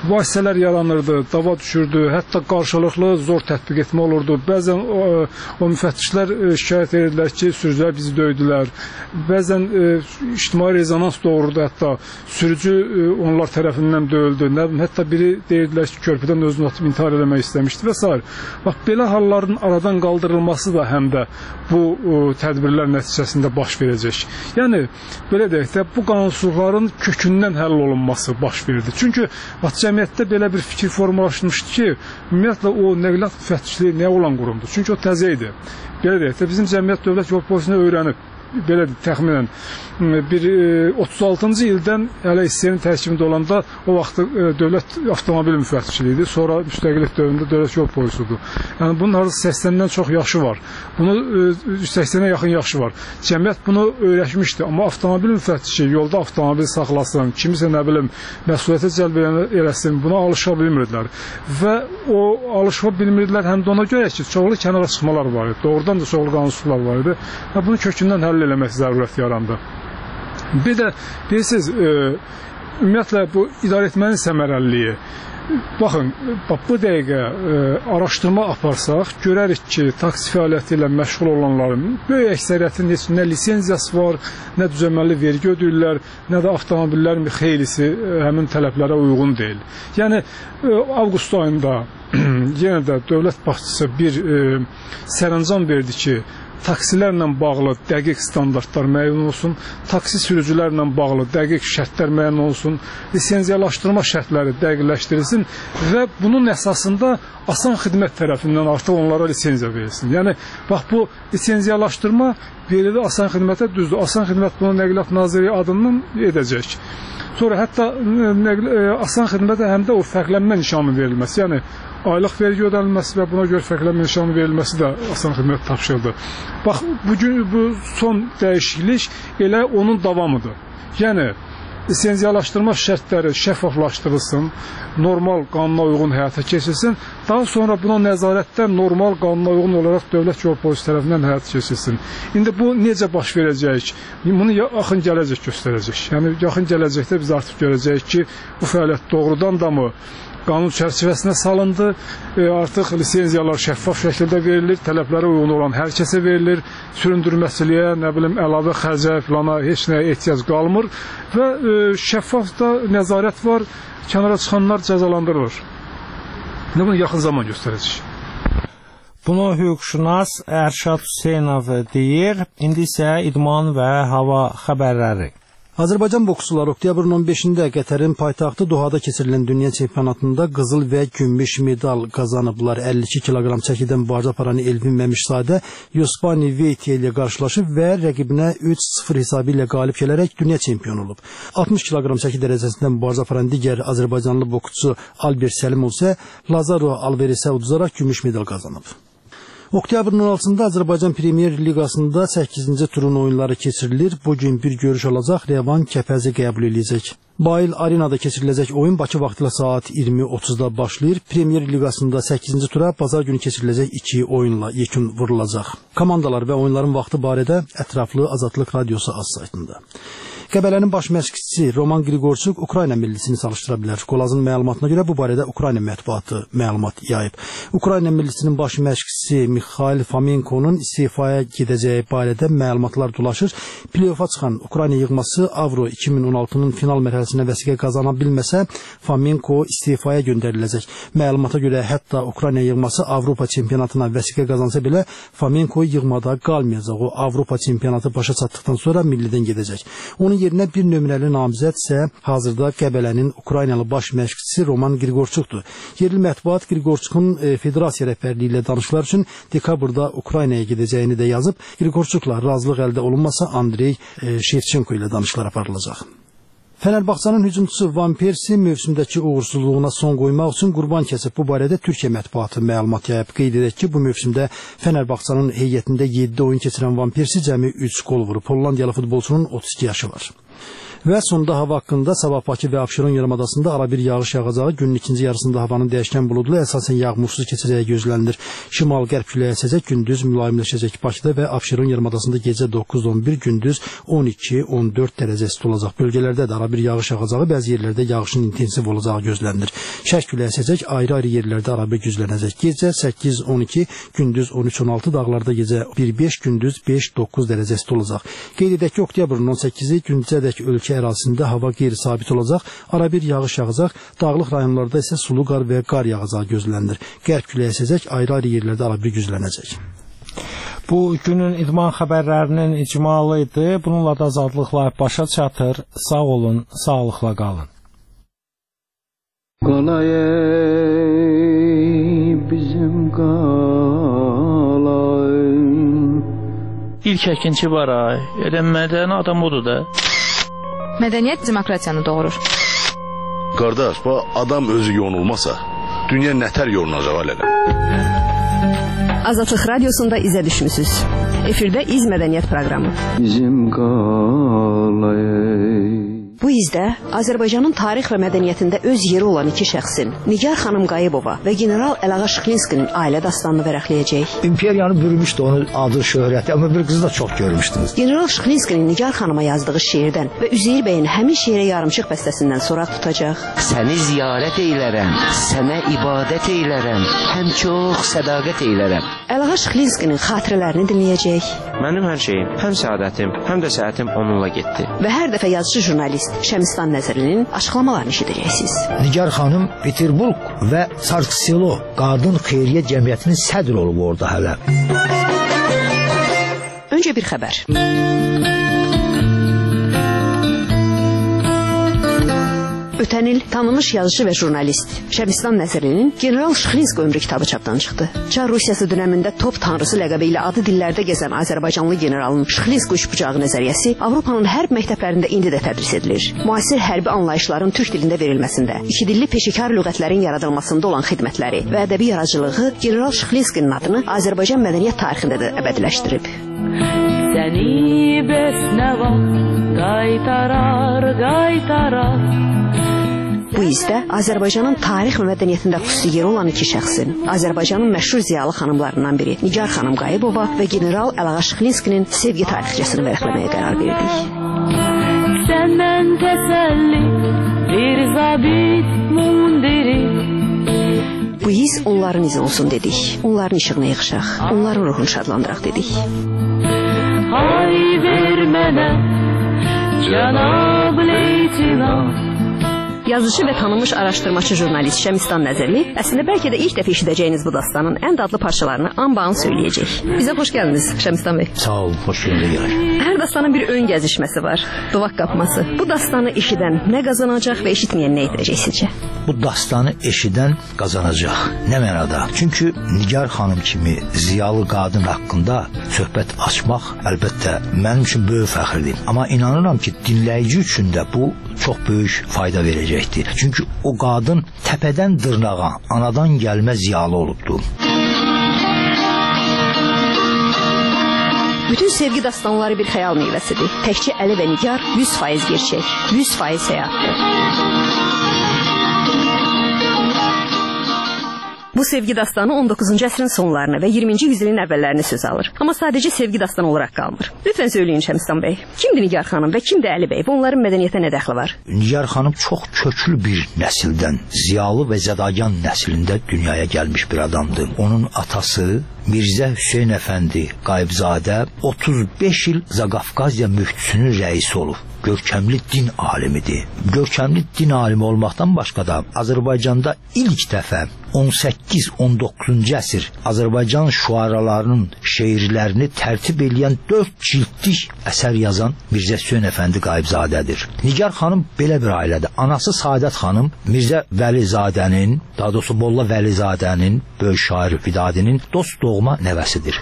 vasitələr yaranırdı, dava düşürdü, hətta qarşılıqlı zor tətbiq etmə olurdu. Bəzən o, o müfəttişlər şikayət edirdilər ki, sürücülər bizi döydülər. Bəzən e, ictimai rezonans doğurdu, hətta sürücü e, onlar tərəfindən döyüldü. Nə, hətta biri deyirdilər ki, körpüdən özünü atıb intihar eləmək istəmişdi və s. Bax, belə halların aradan qaldırılması da həm də bu e, tədbirlər nəticəsində baş verəcək. Yəni, belə deyək də, bu qanunsuzluqların kökündən həll olunması baş verdi. Çünki bax, cəmiyyətdə belə bir fikir formalaşmışdı ki, ümumiyyətlə o nəqliyyat müfəttişliyi nə olan qurumdur? Çünki o təzə idi. Belə deyək də, bizim cəmiyyət dövlət yol polisinə öyrənib, belə təxminən bir otuz altıncı ildən hələ hissənin tərkibində olanda o vaxt dövlət avtomobil müfəttişliyi idi. Sonra müstəqillik dövründə dövlət yol polisidir. Yəni bunun arası səksəndən çox yaşı var. Bunu səksənə yaxın yaşı var. Cəmiyyət bunu öyrəşmişdi, amma avtomobil müfəttişi yolda avtomobil saxlasın, kimisə nə bilim məsuliyyətə cəlb eləsin, buna alışa bilmirdilər. Və o alışa bilmirdilər həm də ona görə ki, çoxlu kənara çıxmalar var idi. Doğrudan da çoxlu qanunsuzluqlar var idi. Və bunu kökündən həll eləmək zərurət yarandı. Bir də bilirsiniz, e, ümumiyyətlə bu idarəetmənin səmərəliliyi. Baxın, bax, bu dəqiqə e, araşdırma aparsaq, görərik ki, taksi fəaliyyəti ilə məşğul olanların böyük əksəriyyətin heç nə lisenziyası var, nə düzəməli vergi ödəyirlər, nə də avtomobillərin bir xeylisi e, həmin tələblərə uyğun deyil. Yəni, e, avqust ayında yenə də dövlət başçısı bir e, sərəncam verdi ki, taksilərlə bağlı dəqiq standartlar müəyyən olsun, taksi sürücülərlə bağlı dəqiq şərtlər müəyyən olsun, lisenziyalaşdırma şərtləri dəqiqləşdirilsin və bunun əsasında asan xidmət tərəfindən artıq onlara lisenziya verilsin. Yəni, bax, bu lisenziyalaşdırma verilir asan xidmətə, düzdür. Asan xidmət bunu Nəqliyyat Nazirliyi adından edəcək. Sonra hətta asan xidmətə həm də o fərqlənmə nişanı verilməsi, yəni aylıq vergi ödənilməsi və buna görə fərqlənmə nişanı verilməsi də asan xidmət tapşırıldı. Bax, bugün bu son dəyişiklik elə onun davamıdır. Yəni, lisenziyalaşdırma şərtləri şəffaflaşdırılsın, normal qanuna uyğun həyata keçirilsin, daha sonra buna nəzarətdə normal qanuna uyğun olaraq dövlət yol polisi tərəfindən həyata keçirilsin. İndi bu necə baş verəcək? Bunu yaxın gələcək göstərəcək. Yəni, yaxın gələcəkdə biz artıq görəcəyik ki, bu fəaliyyət doğrudan da mı qanun çərçivəsinə salındı, e, artıq lisenziyalar şəffaf şəkildə verilir, tələblərə uyğun olan hər kəsə verilir, süründürməsiliyə, nə bilim, əlavə xərcə filana heç nəyə ehtiyac qalmır və e, şəffaf da nəzarət var, kənara çıxanlar cəzalandırılır. Bunu yaxın zaman göstərəcək. Bunu hüquqşünas Ərşad Hüseynov deyir. İndi isə idman və hava xəbərləri. Azərbaycan boksçuları oktyabrın on beşində Qətərin paytaxtı Dohada keçirilən dünya çempionatında qızıl və gümüş medal qazanıblar. əlli iki kiloqram çəkidə mübarizə aparan Elvin Məmişzadə Yospani Veytiyə ilə qarşılaşıb və rəqibinə üç sıfır hesabı ilə qalib gələrək dünya çempionu olub. altmış kiloqram çəki dərəcəsində mübarizə aparan digər Azərbaycanlı boksçu Albert Səlimov isə Lazaro Alvarezə uduzaraq gümüş medal qazanıb. Oktyabrın on altısında Azərbaycan Premyer Liqasında səkkizinci turun oyunları keçirilir. Bugün bir görüş olacaq, Revan Kəpəzi qəbul edəcək. Bayıl Arenada keçiriləcək oyun Bakı vaxtı ilə saat iyirmi otuzda başlayır. Premyer Liqasında səkkizinci tura bazar günü keçiriləcək iki oyunla yekun vurulacaq. Komandalar və oyunların vaxtı barədə ətraflı Azadlıq Radiosu az saytında. Qəbələnin baş məşqçisi Roman Qriqorçuk Ukrayna millisini çalışdıra bilər. Qolazın məlumatına görə bu barədə Ukrayna mətbuatı məlumat yayıb. Ukrayna millisinin baş məşqçisi Mikhail Fomenkonun istifaya gedəcəyi barədə məlumatlar dolaşır. Play-offa çıxan Ukrayna yığması Avro iki min on altının final mərhələsinə vəsiqə qazana bilməsə, Fomenko istifaya göndəriləcək. Məlumata görə hətta Ukrayna yığması Avropa çempionatına vəsiqə qazansa belə, Fomenko yığmada qalmayacaq. O Avropa çempionatı başa çatdıqdan sonra millidən gedəcək. Onun yerinə bir nömrəli namizəd isə hazırda Qəbələnin Ukraynalı baş məşqçisi Roman Qriqorçukdur. Yerli mətbuat Qriqorçukun e, federasiya rəhbərliyi ilə danışıqlar üçün dekabrda Ukraynaya gedəcəyini də yazıb. Qriqorçukla razılıq əldə olunmasa Andrey e, Şevçenko ilə danışıqlar aparılacaq. Fənərbağçanın hücumçusu Van Persie mövsümdəki uğursuzluğuna son qoymaq üçün qurban kəsib. Bu barədə Türkiyə mətbuatı məlumat yayıb. Qeyd edək ki, bu mövsümdə Fənərbağçanın heyətində yeddi oyun keçirən Van Persie cəmi üç qol vurub. Hollandiyalı futbolçunun otuz iki yaşı var. Və sonda hava haqqında Sabah Bakı və Abşeron yarımadasında ara bir yağış yağacağı, günün ikinci yarısında havanın dəyişkən buludlu, əsasən yağmursuz keçəcəyi gözlənilir. Şimal-qərb küləyi əsəcək, gündüz mülayimləşəcək. Bakıda və Abşeron yarımadasında gecə doqquz on bir, gündüz on iki on dörd dərəcə isti olacaq. Bölgələrdə də ara bir yağış yağacağı, bəzi yerlərdə yağışın intensiv olacağı gözlənilir. Şərq küləyi əsəcək, ayrı-ayrı yerlərdə ara bir güclənəcək. Gecə səkkiz on iki, gündüz on üç on altı, dağlarda gecə bir beş, gündüz beş doqquz dərəcə isti olacaq. Qeyd edək ki, oktyabrın on səkkizi gündüzədək ölkə ərazisində hava qeyri-sabit olacaq, ara bir yağış yağacaq, dağlıq rayonlarda isə sulu qar və qar yağacağı gözlənilir. Qərb küləyi əsəcək, ayrı-ayrı yerlərdə ara bir güclənəcək. Bu günün idman xəbərlərinin icmalı idi. Bununla da azadlıqla başa çatır. Sağ olun, sağlıqla qalın. Qalay bizim qalay. İlk əkinçi var ay. Elə mədəni adam odur da. Mədəniyyət demokratiyanı doğurur. Qardaş, bu adam özü yonulmasa, dünya nətər yolunacaq alələ? Azadlıq Radiosunda izə düşmüsünüz. Efirdə İz Mədəniyyət proqramı. Bizim qalay. Bu izdə Azərbaycanın tarix və mədəniyyətində öz yeri olan iki şəxsin, Nigar xanım Qayıbova və general Əlağa Şıxlinskinin ailə dastanını vərəqləyəcək. İmperiyanı bürümüşdü onun adı, şöhrəti, amma bir qızı da çox görmüşdünüz. General Şıxlinskinin Nigar xanıma yazdığı şeirdən və Üzeyir bəyin həmin şeirə yarımçıq bəstəsindən soraq tutacaq. Səni ziyarət eylərəm, sənə ibadət eylərəm, həm çox sədaqət eylərəm. Əlağa Şıxlinskinin xatirələrini dinləyəcək. Mənim hər şeyim, həm səadətim, həm də səhətim onunla getdi. Və hər dəfə yazıcı jurnalist Şəmistan Nəzərinin açıqlamalarını eşidəcəksiniz. Nigar xanım Peterburg və Sarkselo qadın xeyriyyə cəmiyyətinin sədr olub orada hələ. Öncə bir xəbər. Ötən il tanınmış yazıcı və jurnalist Şəmistan Nəzərinin General Şıxlinsk ömrü kitabı çapdan çıxdı. Çar Rusiyası dövründə top tanrısı ləqəbi ilə adı dillərdə gəzən Azərbaycanlı generalın Şıxlinsk üçbucağı nəzəriyyəsi Avropanın hərb məktəblərində indi də tədris edilir. Müasir hərbi anlayışların türk dilində verilməsində, ikidilli peşəkar lüğətlərin yaradılmasında olan xidmətləri və ədəbi yaradıcılığı General Şıxlinskinin adını Azərbaycan mədəniyyət tarixində də əbədiləşdirib. Səni bəs nə vaxt qaytarar, qaytarar. Bu izdə Azərbaycanın tarix və mədəniyyətində xüsusi yeri olan iki şəxsin, Azərbaycanın məşhur ziyalı xanımlarından biri Nigar xanım Qayıbova və general Əlağa Şıxlinskinin sevgi tarixçəsini vərəqləməyə qərar verdik. Səndən təsəlli bir zabit mundiri. Bu iz onların izi olsun dedik. Onların işığına yığışaq, onların ruhunu şadlandıraq dedik. Hay ver mənə, cənab leytinant. Yazıcı və tanınmış araşdırmacı jurnalist Şəmistan Nəzərli əslində bəlkə də ilk dəfə eşidəcəyiniz bu dastanın ən dadlı parçalarını anbağın söyləyəcək. Bizə xoş gəldiniz Şəmistan bəy. Sağ olun, xoş gördük. Hər dastanın bir ön gəzişməsi var, duvaq qapması. Bu dastanı eşidən nə qazanacaq və eşitməyən nə edəcək sizcə? Bu dastanı eşidən qazanacaq. Nə mənada? Çünki Nigar xanım kimi ziyalı qadın haqqında söhbət açmaq əlbəttə mənim üçün böyük fəxrdir. Amma inanıram ki, dinləyici üçün də bu çox böyük fayda verəcəkdir. Çünki o qadın təpədən dırnağa, anadan gəlmə ziyalı olubdur. Bütün sevgi dastanları bir xəyal meyvəsidir. Təkcə Əli və Nigar yüz faiz gerçək, yüz faiz həyatdır. Bu sevgi dastanı on doqquzuncu əsrin sonlarını və iyirminci yüzilin əvvəllərini söz alır. Amma sadəcə sevgi dastanı olaraq qalmır. Lütfən söyləyin Şəmistan bəy, kimdir Nigar xanım və kimdir Əli bəy və onların mədəniyyətə nə dəxli var? Nigar xanım çox köklü bir nəsildən, ziyalı və zədagan nəslində dünyaya gəlmiş bir adamdır. Onun atası Mirzə Hüseyn Əfəndi Qayıbzadə otuz beş il Zaqafqaziya müftüsünün rəisi olub. Görkəmli din alimidir. Görkəmli din alimi olmaqdan başqa da Azərbaycanda ilk dəfə on səkkiz on doqquzuncu əsr Azərbaycan şüaralarının şeirlərini tərtib edən dörd cildlik əsər yazan Mirzə Hüseyn Əfəndi Qayıbzadədir. Nigar xanım belə bir ailədir. Anası Saadət xanım Mirzə Vəlizadənin, daha doğrusu Molla Vəlizadənin, böyük şair Vidadinin dost doğma nəvəsidir.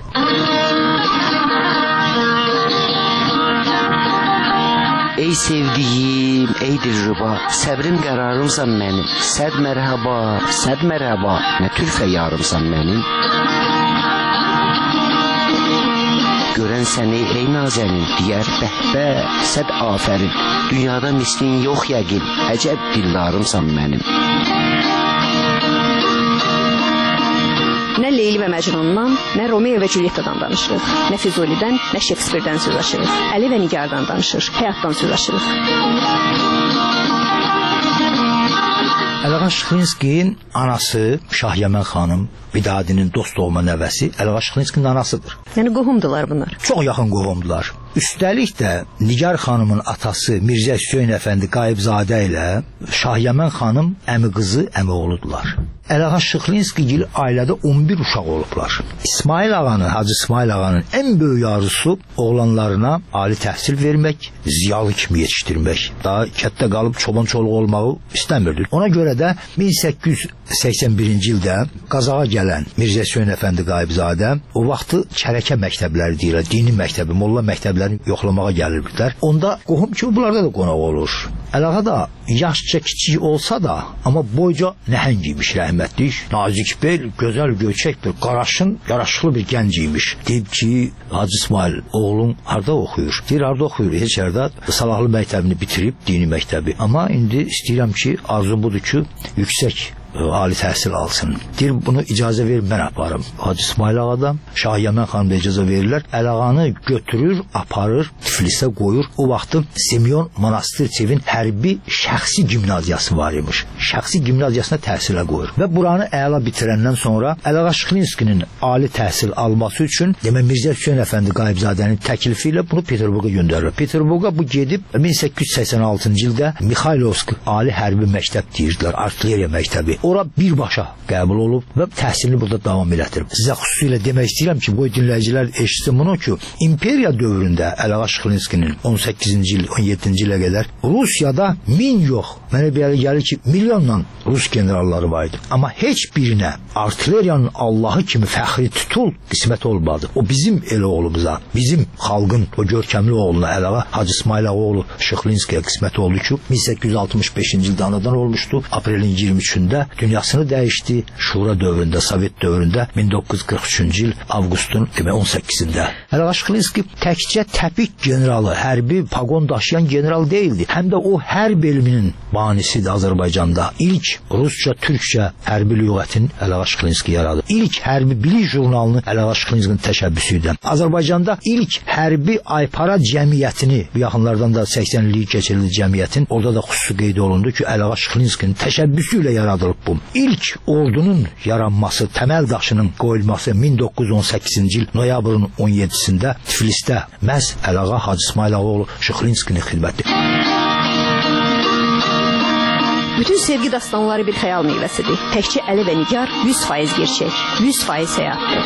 Ey sevdiyim, ey dilruba, səbrin qərarımsan mənim, səd mərhaba, səd mərhaba, nə tür fəyyarımsan mənim. Görən səni ey nazənin, deyər bəhbə, səd afərin. Dünyada mislin yox yəqin, əcəb dildarımsan mənim. Nə Leyli və Məcnundan, nə Romeo və Julietta'dan danışırıq, nə Füzulidən, nə Şekspirdən söz açırıq, Əli və Nigardan danışır, həyatdan söz açırıq. Ələğa Şıxlinskinin anası Şahyəmən xanım, Vidadinin dost olma nəvəsi Ələğa Şıxlinskinin anasıdır. Yəni qohumdular bunlar. Çox yaxın qohumdular. Üstəlik də Nigar xanımın atası Mirzə Hüseyn Əfəndi Qayıbzadə ilə Şahyəmən xanım əmi qızı, əmi oğludular. Ələğa Şıxlinskigil ailədə on bir uşaq olublar. İsmail ağanın, Hacı İsmail ağanın ən böyük arzusu oğlanlarına ali təhsil vermək, ziyalı kimi yetişdirmək. Daha kətdə qalıb çoban çoluq olmağı istəmirdi. Ona görə də min səkkiz yüz səksən birinci ildə Qazağa gələn Mirzə Hüseyn Əfəndi Qayıbzadə o vaxtı çərəkə məktəbləri deyirlər, dini məktəbi, molla məktəblərini yoxlamağa gəlirdilər. Onda qohum kimi bunlarda da qonaq olur. Ələğa da yaşca kiçik olsa da, amma boyca nəhəng imiş, rəhmətlik, nazik bel, gözəl göçək bir, qaraşın, yaraşıqlı bir gənc imiş. Deyib ki, Hacı İsmail, oğlum harda oxuyur? Deyir, harda oxuyur? Heç yerdə Salahlı məktəbini bitirib, dini məktəbi. Amma indi istəyirəm ki, arzum budur ki, yüksək ali təhsil alsın. Deyir, bunu icazə verib mən aparım. Hacı İsmail ağadan, Şahyəmən xanım da icazə verirlər. Əlağanı götürür, aparır, Tiflisə qoyur. O vaxtı Semyon Monastirçevin hərbi şəxsi gimnaziyası var imiş. Şəxsi gimnaziyasına təhsilə qoyur. Və buranı əla bitirəndən sonra Ələğa Şıxlinskinin ali təhsil alması üçün demə Mirzə Hüseyn Əfəndi Qayıbzadənin təklifi ilə bunu Peterburqa göndərir. Peterburqa bu gedib min səkkiz yüz səksən altıncı ildə Mixaylovsk ali hərbi məktəb deyirdilər, artilleriya məktəbi. Ora birbaşa qəbul olub və təhsilini burada davam elətdirib. Sizə xüsusilə demək istəyirəm ki, boy dinləyicilər eşitsin bunu ki, imperiya dövründə Ələğa Şıxlinskinin on səkkizinci il, on yeddinci ilə qədər Rusiyada min yox, mənə belə gəlir ki, milyonla Rus generalları var idi. Amma heç birinə artilleriyanın Allahı kimi fəxri tutul qismət olmadı. O bizim elə oğlumuza, bizim xalqın o görkəmli oğluna Ələğa Hacı İsmail oğlu Şıxlinskiyə qismət oldu ki, min səkkiz yüz altmış beşinci ildə anadan olmuşdu. Aprelin iyirmi üçündə dünyasını dəyişdi. Şura dövründə, Sovet dövründə min doqquz yüz qırx üçüncü il avqustun on səkkizində. Ələğa Şıxlinski təkcə təpik generalı, hərbi paqon daşıyan general deyildi. Həm də o hərb elminin banisidir Azərbaycanda. İlk Rusca, Türkçə hərbi lüğətin Ələğa Şıxlinski yaradı. İlk hərbi bilik jurnalını Ələğa Şıxlinskinin təşəbbüsü idi. Azərbaycanda ilk hərbi aypara cəmiyyətini, bu yaxınlardan da səksən illik keçirildi cəmiyyətin, orada da xüsusi qeyd olundu ki, Ələğa Şıxlinskinin təşəbbüsü ilə yaradılıb bu. İlk ordunun yaranması, təməl daşının qoyulması min doqquz yüz on səkkizinci il noyabrın on yeddisində Tiflisdə məhz Ələğa Hacı İsmail oğlu Şıxlinskinin xidməti. Bütün sevgi dastanları bir xəyal meyvəsidir. Təkcə Əli və Nigar yüz faiz gerçək, yüz faiz həyatdır.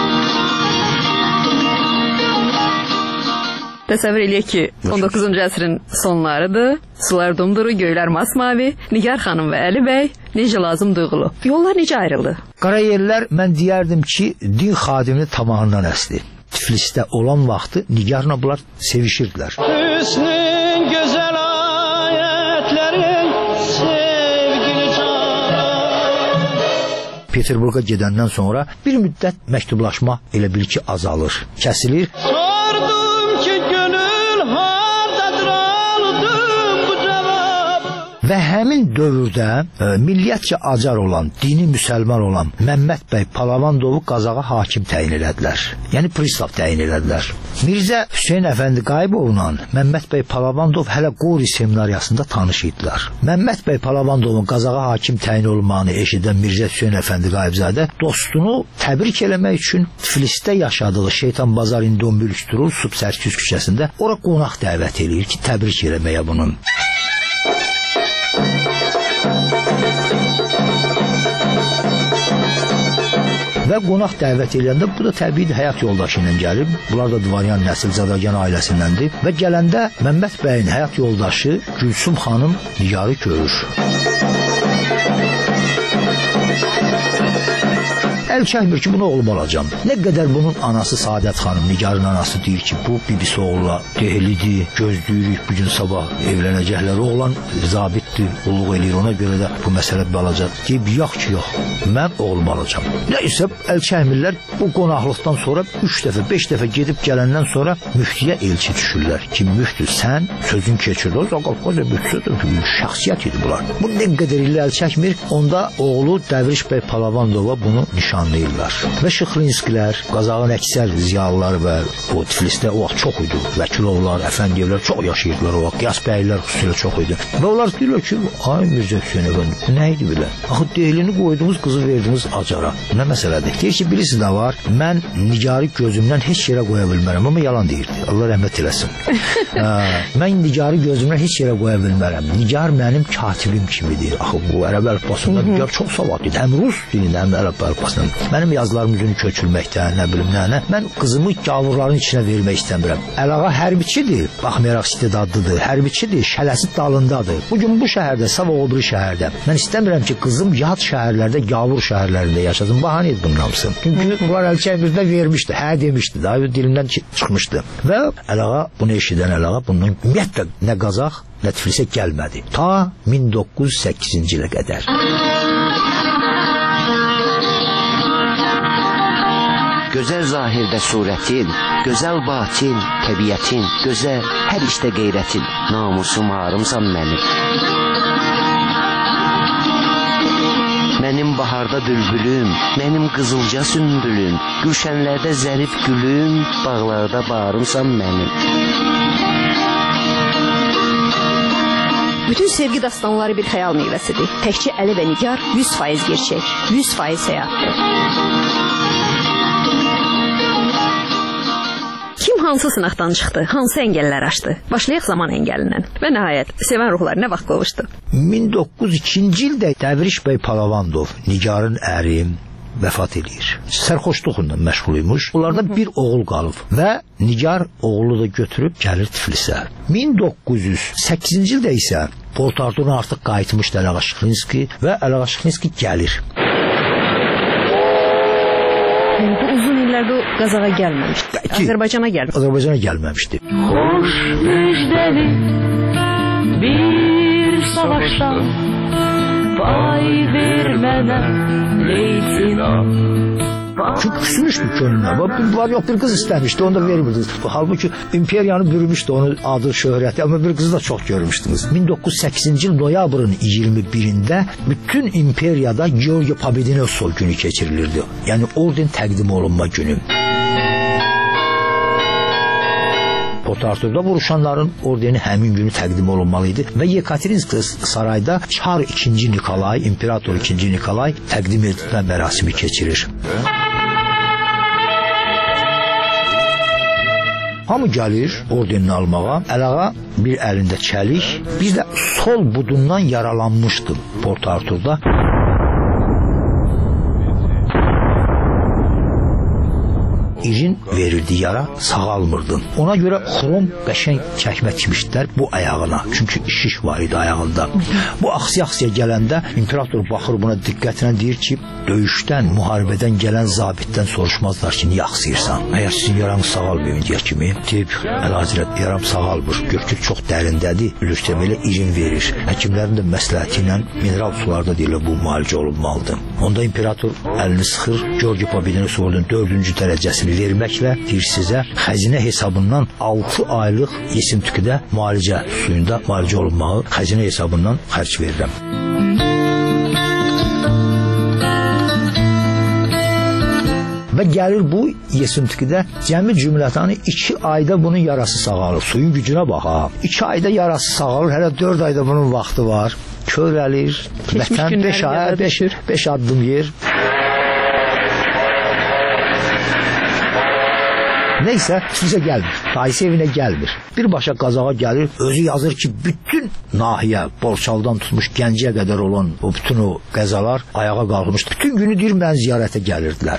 Təsəvvür eləyək ki, on doqquzuncu əsrin sonlarıdır, sular dumduru, göylər masmavi, Nigar xanım və Əli bəy necə lazım duyğulu. Yollar necə ayrıldı? Qarayerlər mən deyərdim ki, din xadimini tamamından əsdi. Tiflisdə olan vaxtı Nigarla bunlar sevişirdilər. Hüsnün gözəl ayətlərin sevgili canım. Peterburqa gedəndən sonra bir müddət məktublaşma elə bil ki azalır, kəsilir. Sordum ki gönül hardadır, aldım bu cavab. Və həmin dövrdə e, milliyyətcə acar olan, dini müsəlman olan Məmməd bəy Palavandovu Qazağa hakim təyin elədilər. Yəni pristav təyin elədilər. Mirzə Hüseyn Əfəndi Qayıbovla Məmməd bəy Palavandov hələ Qori seminariyasında tanış idilər. Məmməd bəy Palavandovun Qazağa hakim təyin olmağını eşidən Mirzə Hüseyn Əfəndi Qayıbzadə dostunu təbrik eləmək üçün Tiflisdə yaşadığı Şeytan Bazar İndomülk Durul Subsərkiz küçəsində ora qonaq dəvət eləyir ki, təbrik eləməyə bunun. Və qonaq dəvət edəndə bu da təbii həyat yoldaşı ilə gəlib. Bunlar da Dvaryan nəsil Zadagan ailəsindəndir. Və gələndə Məmməd bəyin həyat yoldaşı Gülsüm xanım Nigarı görür. əl çəkmir ki, bunu oğlum olacam. Nə qədər bunun anası Saadət xanım, Nigarın anası deyir ki, bu bibisi oğula dehlidir, gözləyirik bu gün sabah evlənəcəklər. Oğlan zabitdir, qulluq eləyir, ona görə də bu məsələ balaca. Deyib, yox ki, yox, mən oğlum alacam. Nəysə, əl çəkmirlər. Bu qonaqlıqdan sonra üç dəfə, beş dəfə gedib gələndən sonra müftiyə elçi düşürlər ki, müftü, sən sözün keçirdi. O Zaqafqaziya müftüsüdür, şəxsiyyət idi bunlar. Bu nə qədər ilə əl çəkmir, onda oğlu Dəvriş bəy Palavandova bunu nişanlayırlar. Və Şıxlinskilər, Qazağın əksər ziyalıları və o Tiflisdə o vaxt çox idi. Vəkilovlar, Əfəndiyevlər çox yaşayırdılar o vaxt. Qiyas bəylər xüsusilə çox idi. Və onlar deyirlər ki, ay Mirzə Hüseyin əfəndi, bu nə idi belə? Axı dehlini qoyduğumuz qızı verdiniz acara. Nə məsələdir? Deyir ki, birisi də var, mən Nigarı gözümdən heç yerə qoya bilmərəm, amma yalan deyirdi. Allah rəhmət eləsin. Hə, mən Nigarı gözümdən heç yerə qoya bilmərəm. Nigar mənim katibim kimidir. Axı bu ərəb əlifbasında Nigar çox savadlıdır. Həm rus dilində, həm ərəb əlifbasında. Mənim yazılarım üzünü köçürməkdən, nə bilim nə, nə. Mən qızımı gavurların içinə vermək istəmirəm. Əlağa hərbiçidir, baxmayaraq istedadlıdır, hərbiçidir, şələsi dalındadır. Bugün bu şəhərdə, Sava o biri şəhərdə. Mən istəmirəm ki, qızım yad şəhərlərdə, gavur şəhərlərində yaşasın. Bahane bunun hamısı. Çünki bunlar əl çəkmirdə vermişdi, hə demişdi, daha dilimdən çıxmışdı. Və Əlağa bunu eşidən Əlağa bundan ümumiyyətlə nə Qazaq, nə Tiflisə gəlmədi. Ta min doqquz yüz səkkizinci ilə qədər. Gözəl zahirdə surətin, gözəl batin, təbiətin, gözəl hər işdə qeyrətin, namusum harımsan mənim. Mənim baharda bülbülüm, mənim qızılca sümbülüm, gülşənlərdə zərif gülüm, bağlarda bağrımsan mənim. Bütün sevgi dastanları bir xəyal meyvəsidir. Təkcə Əli və Nigar yüz faiz gerçək, yüz faiz həyatdır. Kim hansı sınaqdan çıxdı, hansı əngəllər aşdı? Başlayaq zaman əngəlindən. Və nəhayət, sevən ruhlar nə vaxt qovuşdu? min doqquz yüz ikinci ildə Dəvriş bəy Palavandov, Nigarın əri, vəfat edir. Sərxoşluqla məşğul imiş. Onlarda bir oğul qalıb və Nigar oğlu da götürüb gəlir Tiflisə. min doqquz yüz səkkizinci ildə isə Port Artur'dan artıq qayıtmışdı Əlağa Şıxlinski və Əlağa Şıxlinski gəlir. Yəni, bu uzun illərdə o Qazağa gəlməmişdi. Azərbaycana gəlməmişdi. Azərbaycana gəlməmişdi. Xoş müjdəli bir savaşdan pay ver mənə leytinam. Çünki küsmüşdü könlünə. Var yox, bir qız istəmişdi, onu da vermirdiniz. Halbuki imperiyanı bürümüşdü onun adı, şöhrəti, amma bir qızı da çox görmüşdünüz. min doqquz yüz səkkizinci il noyabrın iyirmi birində bütün imperiyada Georgi Pobedonosov günü keçirilirdi. Yəni orden təqdim olunma günü. Port Artur'da vuruşanların ordeni həmin günü təqdim olunmalıydı və Yekaterinsk sarayda Çar ikinci Nikolay, İmperator ikinci Nikolay təqdim edilmə mərasimi keçirir. Hamı gəlir ordenini almağa. Əlağa bir əlində çəlik, bir də sol budundan yaralanmışdı Port Artur'da. İrin verirdi yara, sağalmırdı. Ona görə xrom qəşəng çəkmə tikmişdilər bu ayağına. Çünki şiş var idi ayağında. Bu axsiya-axsiya gələndə imperator baxır buna diqqətlə, deyir ki, döyüşdən, müharibədən gələn zabitdən soruşmazlar ki, niyə axsıyırsan? Məyər sizin yaranız sağalmıyor indiyə kimi? Deyib, Əlahəzrət, yaram sağalmır. Görkür çox dərindədir. Ülükdə belə irin verir. Həkimlərin də məsləhəti ilə mineral sularda deyilə bu müalicə olunmalıdır. Onda imperator əlini sıxır, Georgi Pobedonosovun dördüncü dərəcəsini verməklə deyir sizə xəzinə hesabından altı aylıq Yesintüküdə müalicə suyunda müalicə olunmağı xəzinə hesabından xərc verirəm. Və gəlir bu Yesintüküdə cəmi cümlətanı iki ayda bunun yarası sağalır. Suyun gücünə bax ha. iki ayda yarası sağalır, hələ dörd ayda bunun vaxtı var. Körəlir, vətən beş ay, beş addım yer. Neysə, Tiflisə gəlmir, dayısı evinə gəlmir. Birbaşa Qazağa gəlir, özü yazır ki, bütün nahiyə, Borçaldan tutmuş Gəncəyə qədər olan o bütün o qəzalar ayağa qalxmışdı. Bütün günü deyir, mən ziyarətə gəlirdilər.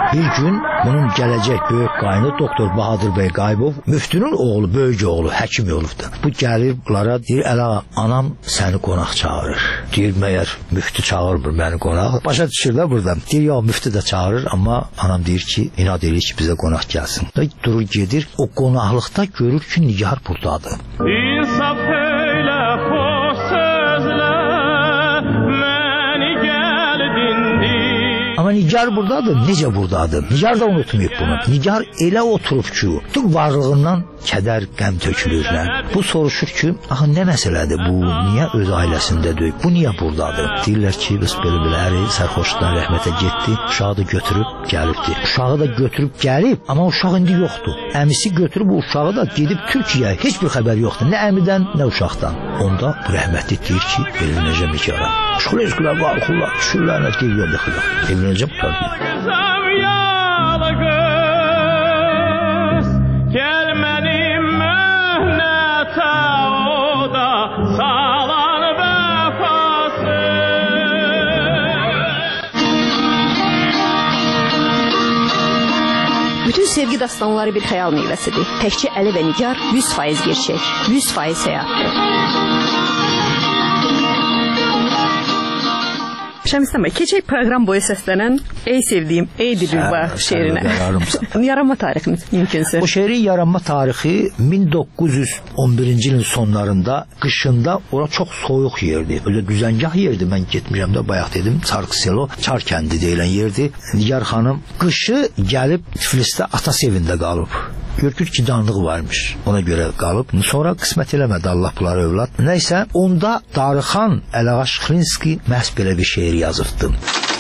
Bir gün bunun gələcək böyük qaynı doktor Bahadır bəy Qayıbov, müftünün oğlu, böyük oğlu, həkim olubdu. Bu gəlir bunlara deyir, əla, anam səni qonaq çağırır. Deyir, məyər müftü çağırmır məni qonaq. Başa düşürlər buradan. Deyir, ya müftü də çağırır, amma anam deyir ki, inad edir ki, bizə qonaq gəlsin. Durur gedir, o qonaqlıqda görür ki, Nigar buradadır. İnsaf elə xoş sözlə məni gəl dindir. Amma Nigar buradadır, necə buradadır? Nigar da unutmayıb bunu. Nigar elə oturub ki, tüm varlığından kədər, qəm tökülürlər. Bu soruşur ki, axı nə məsələdir bu? Niyə öz ailəsində deyil? Bu niyə buradadır? Deyirlər ki, biz belə-belə sərxoşdan rəhmətə getdi, uşağı da götürüb gəlibdi. Uşağı da götürüb gəlib, amma uşaq indi yoxdur. Əmisi götürüb bu uşağı da gedib Türkiyəyə, heç bir xəbər yoxdur. Nə əmidən, nə uşaqdan. Onda bu rəhmətli deyir ki, evlənəcəm Nigar'a. Şuleşkülər, qalxırlar, düşürlər, nə deyir, yol yıxırlar. Evlənəcəm tabii. Bütün sevgi dastanları bir xəyal meyvəsidir. Təkcə Əli və Nigar yüz faiz gerçək, yüz faiz həyatdır. Şəmistan bəy, keçək proqram boyu səslənən Ey sevdiyim, ey Dilruba şeirinə. Yaranma tariximiz mümkünsə. Bu şeirin yaranma tarixi min doqquz yüz on birinci ilin sonlarında, qışında ora çox soyuq yerdi. Öyle düzəngah yerdi. Mən getmişəm də bayaq dedim, Çarkıselo, Çar kəndi deyilən yerdi. Nigar xanım qışı gəlib Tiflisdə atas evində qalıb. Görür ki, canlığı varmış. Ona görə qalıb. Sonra qismət eləmədi Allah bunları övlad. Nəysə, onda Darıxan Əlağa Şıxlinski məhz belə bir şeir yazıbdı.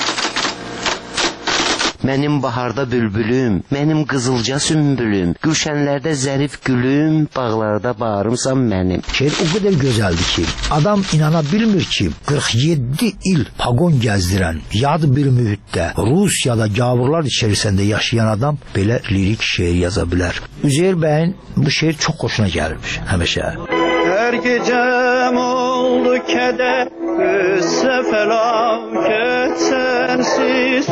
Mənim baharda bülbülüm, mənim qızılca sümbülüm, gülşənlərdə zərif gülüm, bağlarda bağrımsan mənim. Şeir o qədər gözəldir ki, adam inana bilmir ki, qırx yeddi il pagon gəzdirən, yad bir mühitdə, Rusiyada gavurlar içərisində yaşayan adam belə lirik şeir yaza bilər. Üzeyir bəyin bu şeir çox xoşuna gəlmiş həmişə. Hər gecəm oldu kədər, qıssa fəlakət sənsiz.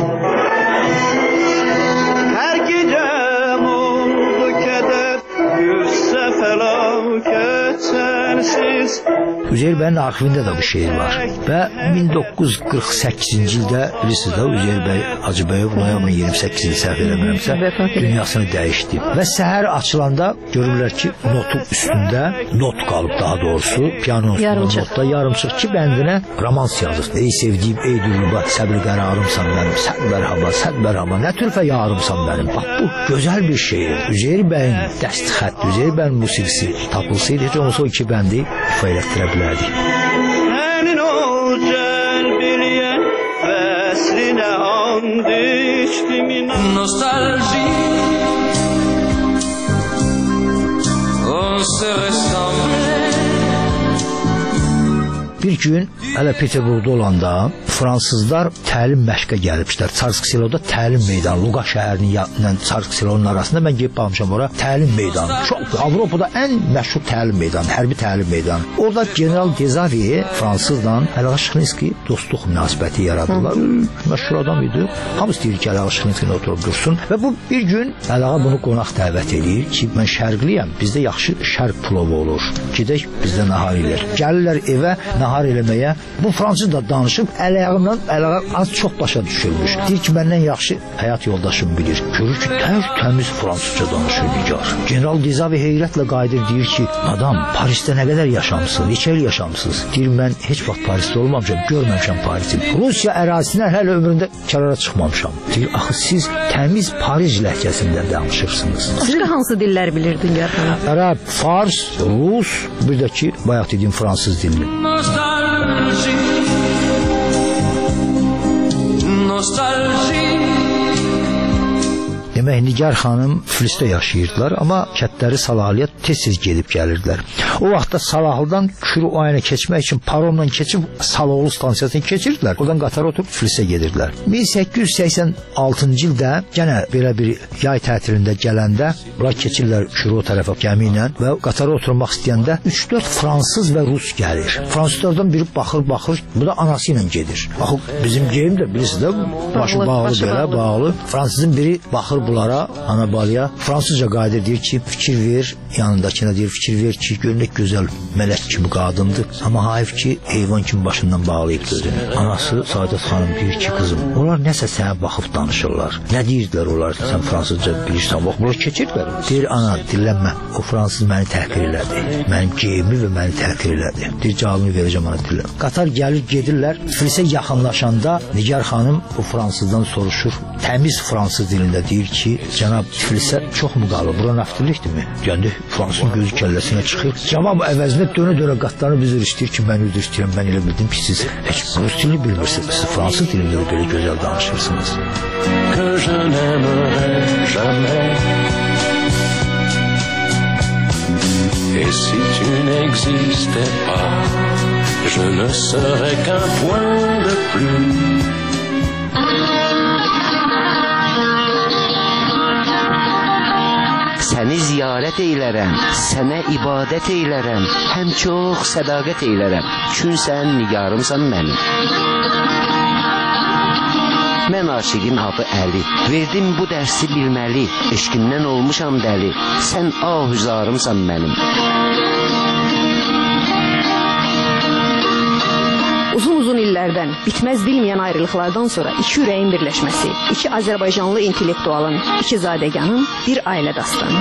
Hər gecəm oldu kədər, qıssa fəlakət sənsiz. Üzeyir bəyin arxivində də bu şeir var. Və min doqquz yüz qırx səkkizinci ildə bilirsiniz də Üzeyir bəy Hacıbəyov noyabrın iyirmi səkkizini səhv eləmirəmsə dünyasını dəyişdi. Və səhər açılanda görürlər ki, notun üstündə not qalıb, daha doğrusu piano notda yarımçıq iki bəndinə romans yazır. Ey sevdiyim, ey Dilruba, səbr qərarımsan mənim, sən mərhaba, sən mərhaba, nə türfə yarımsan mənim. Bax bu gözəl bir şeir. Üzeyir bəyin dəsti xətt, Üzeyir bəyin musiqisi tapılsaydı, heç olmasa o iki bəndi ifa elətdirə bilərdik. Sənin o cəlbiliyə vəslinə and içdim inan. Nostalji on se ressemble. Bir gün hələ Peterburqda olanda fransızlar təlim məşqə gəliblər. Çarkıseloda təlim meydanı, Luqa şəhərinin ilə Çarkıselonun arasında mən gedib baxmışam ora. Təlim meydanı. Çox Avropada ən məşhur təlim meydanı, hərbi təlim meydanı. Orada General Dezavi fransızla Əlağa Şıxlinski dostluq münasibəti yaradırlar. Məşhur adam idi. Hamısı deyir ki, Əlağa Şıxlinski oturub dursun və bu bir gün Əlağa bunu qonaq dəvət edir ki, mən şərqliyəm, bizdə yaxşı şərq plovu olur. Gedək bizdə nahar eləyir. Gəlirlər evə nahar eləməyə. Bu fransız da danışıb Əlağından Əlağa az çox başa düşülmüş. Deyir ki, məndən yaxşı həyat yoldaşım bilir. Görür ki, təmiz fransızca danışır Nigar. General Dezavi heyrətlə qayıdır, deyir ki, adam Parisdə nə qədər yaşamısınız, neçə il yaşamısınız? Deyir, mən heç vaxt Parisdə olmamışam, görməmişəm Parisi. Rusiya ərazisindən hələ ömründə kənara çıxmamışam. Deyir, axı siz təmiz Paris ləhcəsində danışırsınız. Başqa hansı dillər bilirdin Nigar xanım? Ərəb, Fars, Rus, bir də ki, bayaq dediyim fransız dilini. Nostalji, nostalji. Demək, Nigar xanım Tiflisdə yaşayırdılar, amma kətləri Salahlıya tez-tez gedib gəlirdilər. O vaxtda Salahlıdan Kürü oyana keçmək üçün paromla keçib Saloğlu stansiyasını keçirdilər. Oradan qatara oturub Tiflisə gedirdilər. min səkkiz yüz səksən altıncı ildə yenə belə bir yay tətilində gələndə bunlar keçirlər Kürü o tərəfə gəmi ilə və qatara oturmaq istəyəndə üç dörd fransız və rus gəlir. Fransızlardan biri baxır, baxır, bu da anası ilə gedir. Axı bizim geyim də bilirsiniz də başı bağlı belə bağlı. Fransızın biri baxır bunlara, Anabalya, Fransızca qayıdır, deyir ki, fikir ver, yanındakına deyir, fikir ver ki, görünək gözəl mələk kimi qadındır. Amma hayf ki, heyvan kimi başından bağlayıb gözünü. Anası Saadət xanım deyir ki, qızım, onlar nəsə sənə baxıb danışırlar. Nə deyirdilər onlar, sən fransızca bilirsən, bax, bunlar keçirdilər. Deyir, ana, dillənmə, o fransız məni təhqir elədi, mənim geyimi və məni təhqir elədi. Deyir, cavabını verəcəm, ana, dillən. Qatar gəlir, gedirlər, Tiflisə yaxınlaşanda Nigar xanım o fransızdan soruşur, təmiz fransız dilində deyir ki, cənab, Tiflisə çox mu qalır, bura naftillikdirmi? Gəndi, fransızın gözü kəlləsinə çıxır. Cavab əvəzinə dönə-dönə qatlarını üzr istəyir ki, mən üzr istəyirəm, mən elə bildim ki, siz heç rus dilini bilmirsiniz, siz fransız dilində belə gözəl danışırsınız. Que je n'aimerai jamais. Et si tu n'existais pas, je ne serais qu'un point de plus. Səni ziyarət eylərəm, sənə ibadət eylərəm, həm çox sədaqət eylərəm, çün sən nigarımsan mənim. Mən aşiqin adı Əli, verdim bu dərsi bilməli, eşqimdən olmuşam dəli, sən ahüzarımsan mənim. Uzun-uzun illərdən, bitməz bilməyən ayrılıqlardan sonra iki ürəyin birləşməsi, iki Azərbaycanlı intellektualın, iki zadəganın bir ailə dastanı.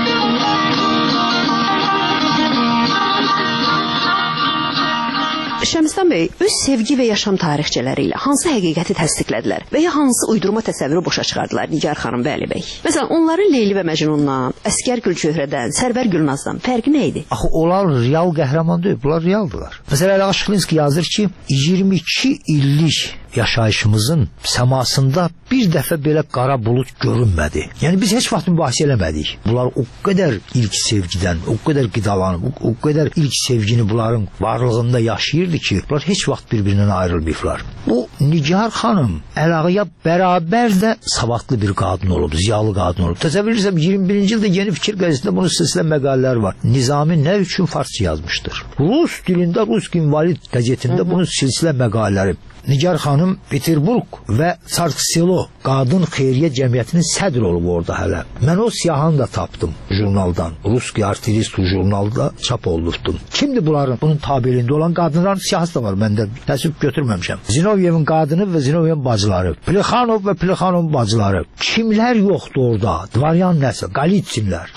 Şəmstan bəy öz sevgi və yaşam tarixçələri ilə hansı həqiqəti təsdiqlədilər və ya hansı uydurma təsəvvürü boşa çıxardılar Nigar xanım və Əli bəy? Məsələn, onların Leyli və Məcnundan, Əsgər Gülçöhrədən, Sərvər Gülnazdan fərqi nə idi? Axı, onlar real qəhrəman deyil, bunlar realdılar. Məsələn, Əli Aşıqlinski yazır ki, iyirmi iki illik yaşayışımızın səmasında bir dəfə belə qara bulut görünmədi. Yəni, biz heç vaxt mübahisə eləmədik. Bunlar o qədər ilk sevgidən, o qədər qidalanıb, o, o qədər ilk sevgini bunların varlığında yaşayırdı ki, bunlar heç vaxt bir-birindən ayrılmayıblar. Bu, Nigar xanım Əlağıya bərabər də savadlı bir qadın olub, ziyalı qadın olub. Təsəvvür edirəm, iyirmi birinci ildə Yeni Fikir qəzetində bunun silsilə məqalələri var. Nizami nə üçün farsça yazmışdır? Rus dilində, Rus İnvalid qəzetində bunun silsilə məqalələri. Nigar xanım Peterburg və Sarkselo qadın xeyriyyə cəmiyyətinin sədr olub orada hələ. Mən o siyahını da tapdım jurnaldan. Ruski artilist jurnalda çap olunubdum. Kimdir bunların? Bunun tabeliyində olan qadınların siyahısı da var. Mən də təəssüf götürməmişəm. Zinovyevin qadını və Zinovyevin bacıları. Plexanov və Plexanovun bacıları. Kimlər yoxdur orada? Dvaryan nəsil, Qalitsinlər.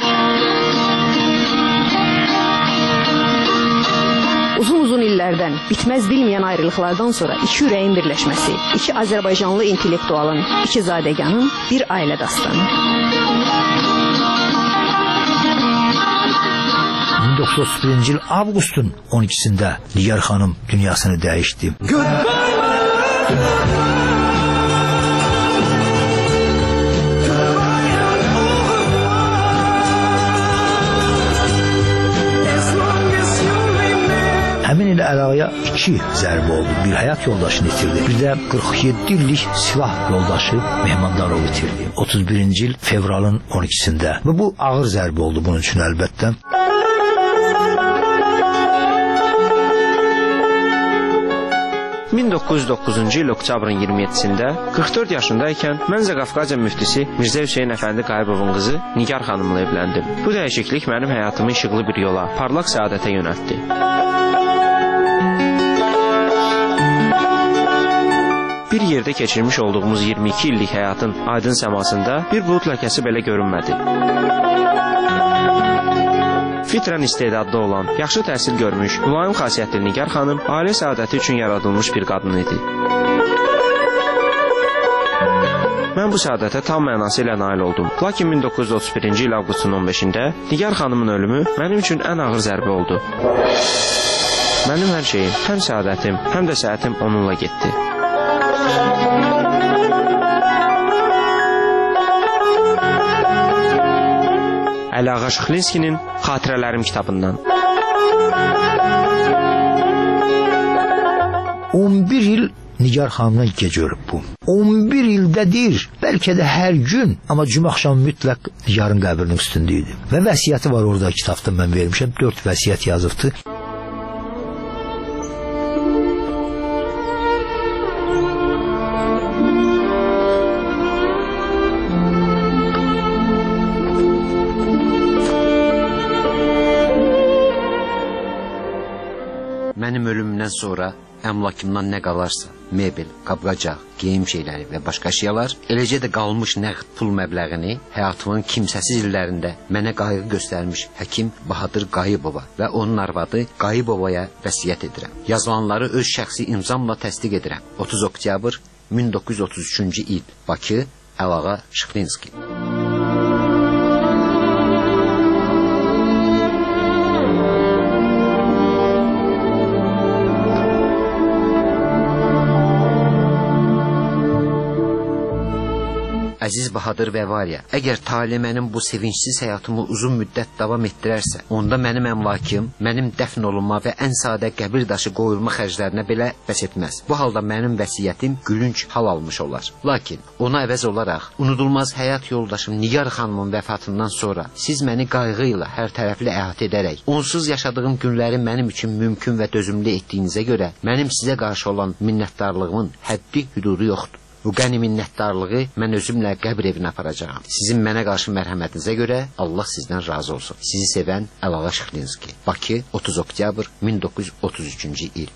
Uzun-uzun illərdən, bitməz bilməyən ayrılıqlardan sonra iki ürəyin birləşməsi, iki Azərbaycanlı intellektualın, iki zadəganın bir ailə dastanı. min doqquz yüz otuz birinci il avqustun on ikisində Nigar xanım dünyasını dəyişdi. Həmin il Əlağıya iki zərbə oldu. Bir həyat yoldaşını itirdi. Bir də qırx yeddi illik silah yoldaşı Mehmandarov itirdi. otuz birinci il fevralın on ikisində. Və bu ağır zərbə oldu bunun üçün əlbəttə. min doqquz yüz doqquzuncu il oktyabrın iyirmi yeddisində qırx dörd yaşındaykən mən Zaqafqaziya müftisi Mirzə Hüseyn Əfəndi Qayıbovun qızı Nigar xanımla evləndim. Bu dəyişiklik mənim həyatımı işıqlı bir yola, parlaq səadətə yönəltdi. Bir yerdə keçirmiş olduğumuz iyirmi iki illik həyatın aydın səmasında bir bulud ləkəsi belə görünmədi. Fitrən istedadlı olan, yaxşı təhsil görmüş, mülayim xasiyyətli Nigar xanım ailə səadəti üçün yaradılmış bir qadın idi. Mən bu səadətə tam mənası ilə nail oldum. Lakin min doqquz yüz otuz birinci il avqustun on beşində Nigar xanımın ölümü mənim üçün ən ağır zərbə oldu. Mənim hər şeyim, həm səadətim, həm də səhətim onunla getdi. Əli Şıxlinskinin Xatirələrim kitabından. on bir il Nigar xanımdan gecə ölüb bu. on bir ildədir, bəlkə də hər gün, amma cümə axşamı mütləq Nigarın qəbrinin üstündə idi. Və vəsiyyəti var orada kitabda mən vermişəm, dörd vəsiyyət yazıbdı. Mənim ölümümdən sonra əmlakımdan nə qalarsa, mebel, qab-qacaq, geyim şeyləri və başqa əşyalar, eləcə də qalmış nəqd pul məbləğini həyatımın kimsəsiz illərində mənə qayğı göstərmiş həkim Bahadır Qayıbova və onun arvadı Qayıbovaya vəsiyyət edirəm. Yazılanları öz şəxsi imzamla təsdiq edirəm. otuz oktyabr min doqquz yüz otuz üçüncü il, Bakı, Əli Şıxlinski. Əziz Bahadır və Variya, əgər tale mənim bu sevincsiz həyatımı uzun müddət davam etdirərsə, onda mənim əmlakım, mənim dəfn olunma və ən sadə qəbir daşı qoyulma xərclərinə belə bəs etməz. Bu halda mənim vəsiyyətim gülünc hal almış olar. Lakin ona əvəz olaraq, unudulmaz həyat yoldaşım Nigar xanımın vəfatından sonra siz məni qayğı ilə hər tərəfli əhatə edərək, onsuz yaşadığım günləri mənim üçün mümkün və dözümlü etdiyinizə görə, mənim sizə qarşı olan minnətdarlığımın həddi hüdudu yoxdur. Bu qəni minnətdarlığı mən özümlə qəbr evinə aparacağam. Sizin mənə qarşı mərhəmətinizə görə Allah sizdən razı olsun. Sizi sevən Əli Şıxlinski. Bakı, otuz oktyabr min doqquz yüz otuz üçüncü il.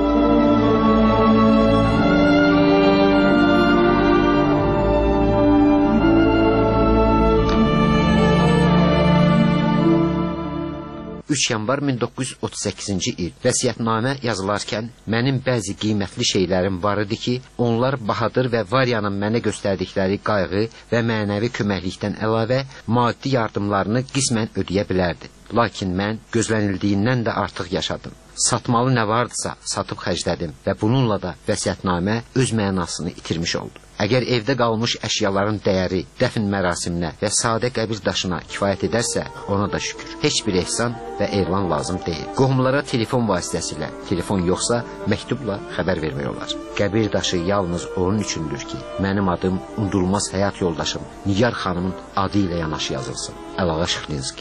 üç yanvar min doqquz yüz otuz səkkizinci il vəsiyyətnamə yazılarkən mənim bəzi qiymətli şeylərim var idi ki, onlar Bahadır və Variyanın mənə göstərdikləri qayğı və mənəvi köməklikdən əlavə maddi yardımlarını qismən ödəyə bilərdi. Lakin mən gözlənildiyindən də artıq yaşadım. Satmalı nə vardısa satıb xərclədim və bununla da vəsiyyətnamə öz mənasını itirmiş oldu. Əgər evdə qalmış əşyaların dəyəri dəfn mərasiminə və sadə qəbir daşına kifayət edərsə, ona da şükür. Heç bir ehsan və elan lazım deyil. Qohumlara telefon vasitəsilə, telefon yoxsa məktubla xəbər vermək olar. Qəbir daşı yalnız onun üçündür ki, mənim adım unudulmaz həyat yoldaşım Nigar xanımın adı ilə yanaşı yazılsın. Əli Şıxlinski.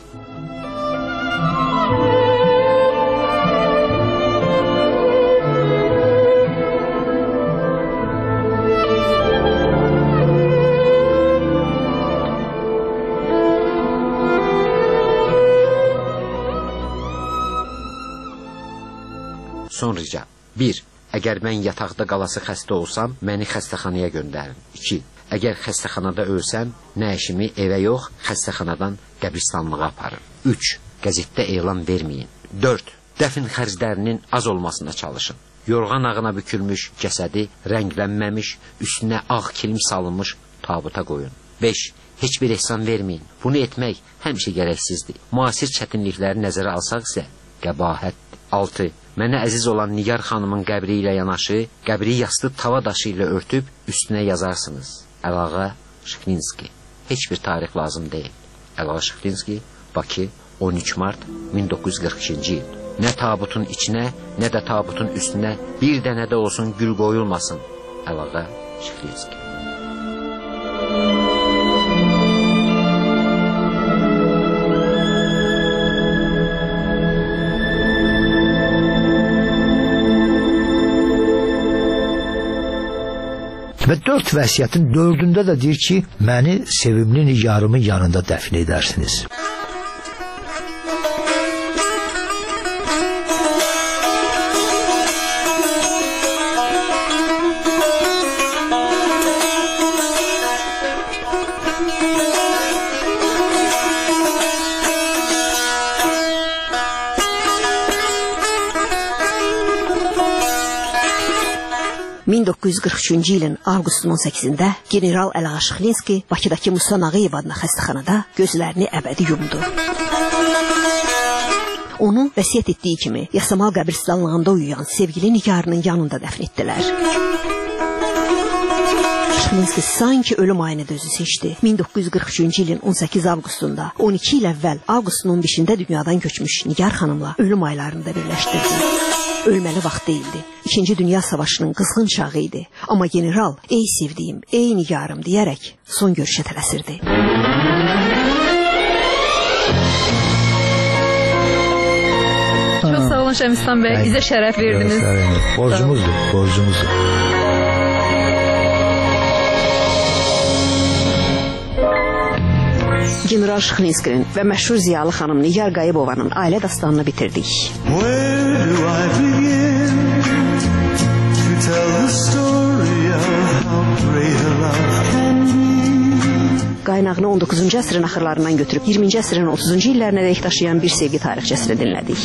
Son rica. bir. Əgər mən yataqda qalası xəstə olsam, məni xəstəxanaya göndərin. iki. Əgər xəstəxanada ölsəm, nəşimi evə yox, xəstəxanadan qəbristanlığa aparın. üç. Qəzetdə elan verməyin. dörd. Dəfn xərclərinin az olmasına çalışın. Yorğan ağına bükülmüş cəsədi rənglənməmiş, üstünə ağ kilim salınmış tabuta qoyun. beş. Heç bir ehsan verməyin. Bunu etmək həmişə gərəksizdir. Müasir çətinlikləri nəzərə alsaq isə qəbahətdir. altı. Mənə əziz olan Nigar xanımın qəbri ilə yanaşı, qəbri yastı tava daşı ilə örtüb üstünə yazarsınız. Əli Şıxlinski. Heç bir tarix lazım deyil. Əli Şıxlinski, Bakı, on üç mart min doqquz yüz qırx ikinci il. Nə tabutun içinə, nə də tabutun üstünə bir dənə də olsun gül qoyulmasın. Əli Şıxlinski. Və dörd vəsiyyətin dördündə də deyir ki, məni sevimli Nigarımın yanında dəfn edərsiniz. min doqquz yüz qırx üçüncü ilin avqustun on səkkizində general Əli Şıxlinski Bakıdakı Musa Nağıyev adına xəstəxanada gözlərini əbədi yumdu. Onu vəsiyyət etdiyi kimi Yasamal qəbristanlığında uyuyan sevgili Nigarının yanında dəfn etdilər. Şıxlinski sanki ölüm ayını da özü seçdi. min doqquz yüz qırx üçüncü ilin on səkkiz avqustunda, on iki il əvvəl avqustun on beşində dünyadan köçmüş Nigar xanımla ölüm aylarını da birləşdirdi. Ölməli vaxt değildi. İkinci Dünya Savaşının qızğın çağı idi. Amma general, ey sevdiyim, ey Nigarım deyərək son görüşə tələsirdi. Çox sağ olun Şəmistan bəy, bizə şərəf verdiniz. Borcumuzdur, borcumuzdur. General Şıxlinskinin və məşhur ziyalı xanım Nigar Qayıbovanın ailə dastanını bitirdik. Qaynağını on doqquzuncu əsrin axırlarından götürüb iyirminci əsrin otuzuncu illərinə dək daşıyan bir sevgi tarixçəsini dinlədik.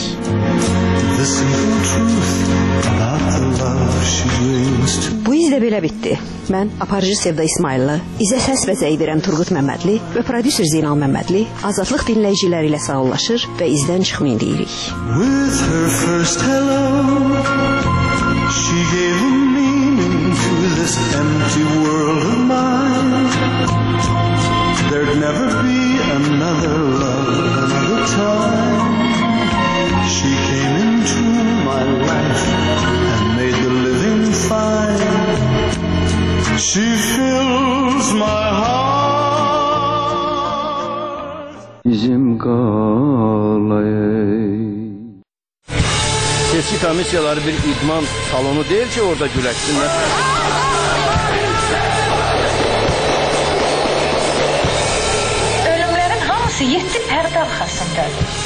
Bu iz də belə bitdi. Mən aparıcı Sevda İsmaillı, izə səs və zəy verən Turqut Məmmədli və prodüser Zeynal Məmmədli Azadlıq dinləyiciləri ilə sağollaşır və izdən çıxmayın deyirik. With her first hello, she gave a meaning to this empty world of mine. There'd never be another love, another time. She came into my life and made the living fine. She fills my heart. Bizim qalayı. Seçki komissiyaları bir idman salonu değil ki orada güləşsinlər. Ölümlərin hamısı yeddi pərdə arxasındadır.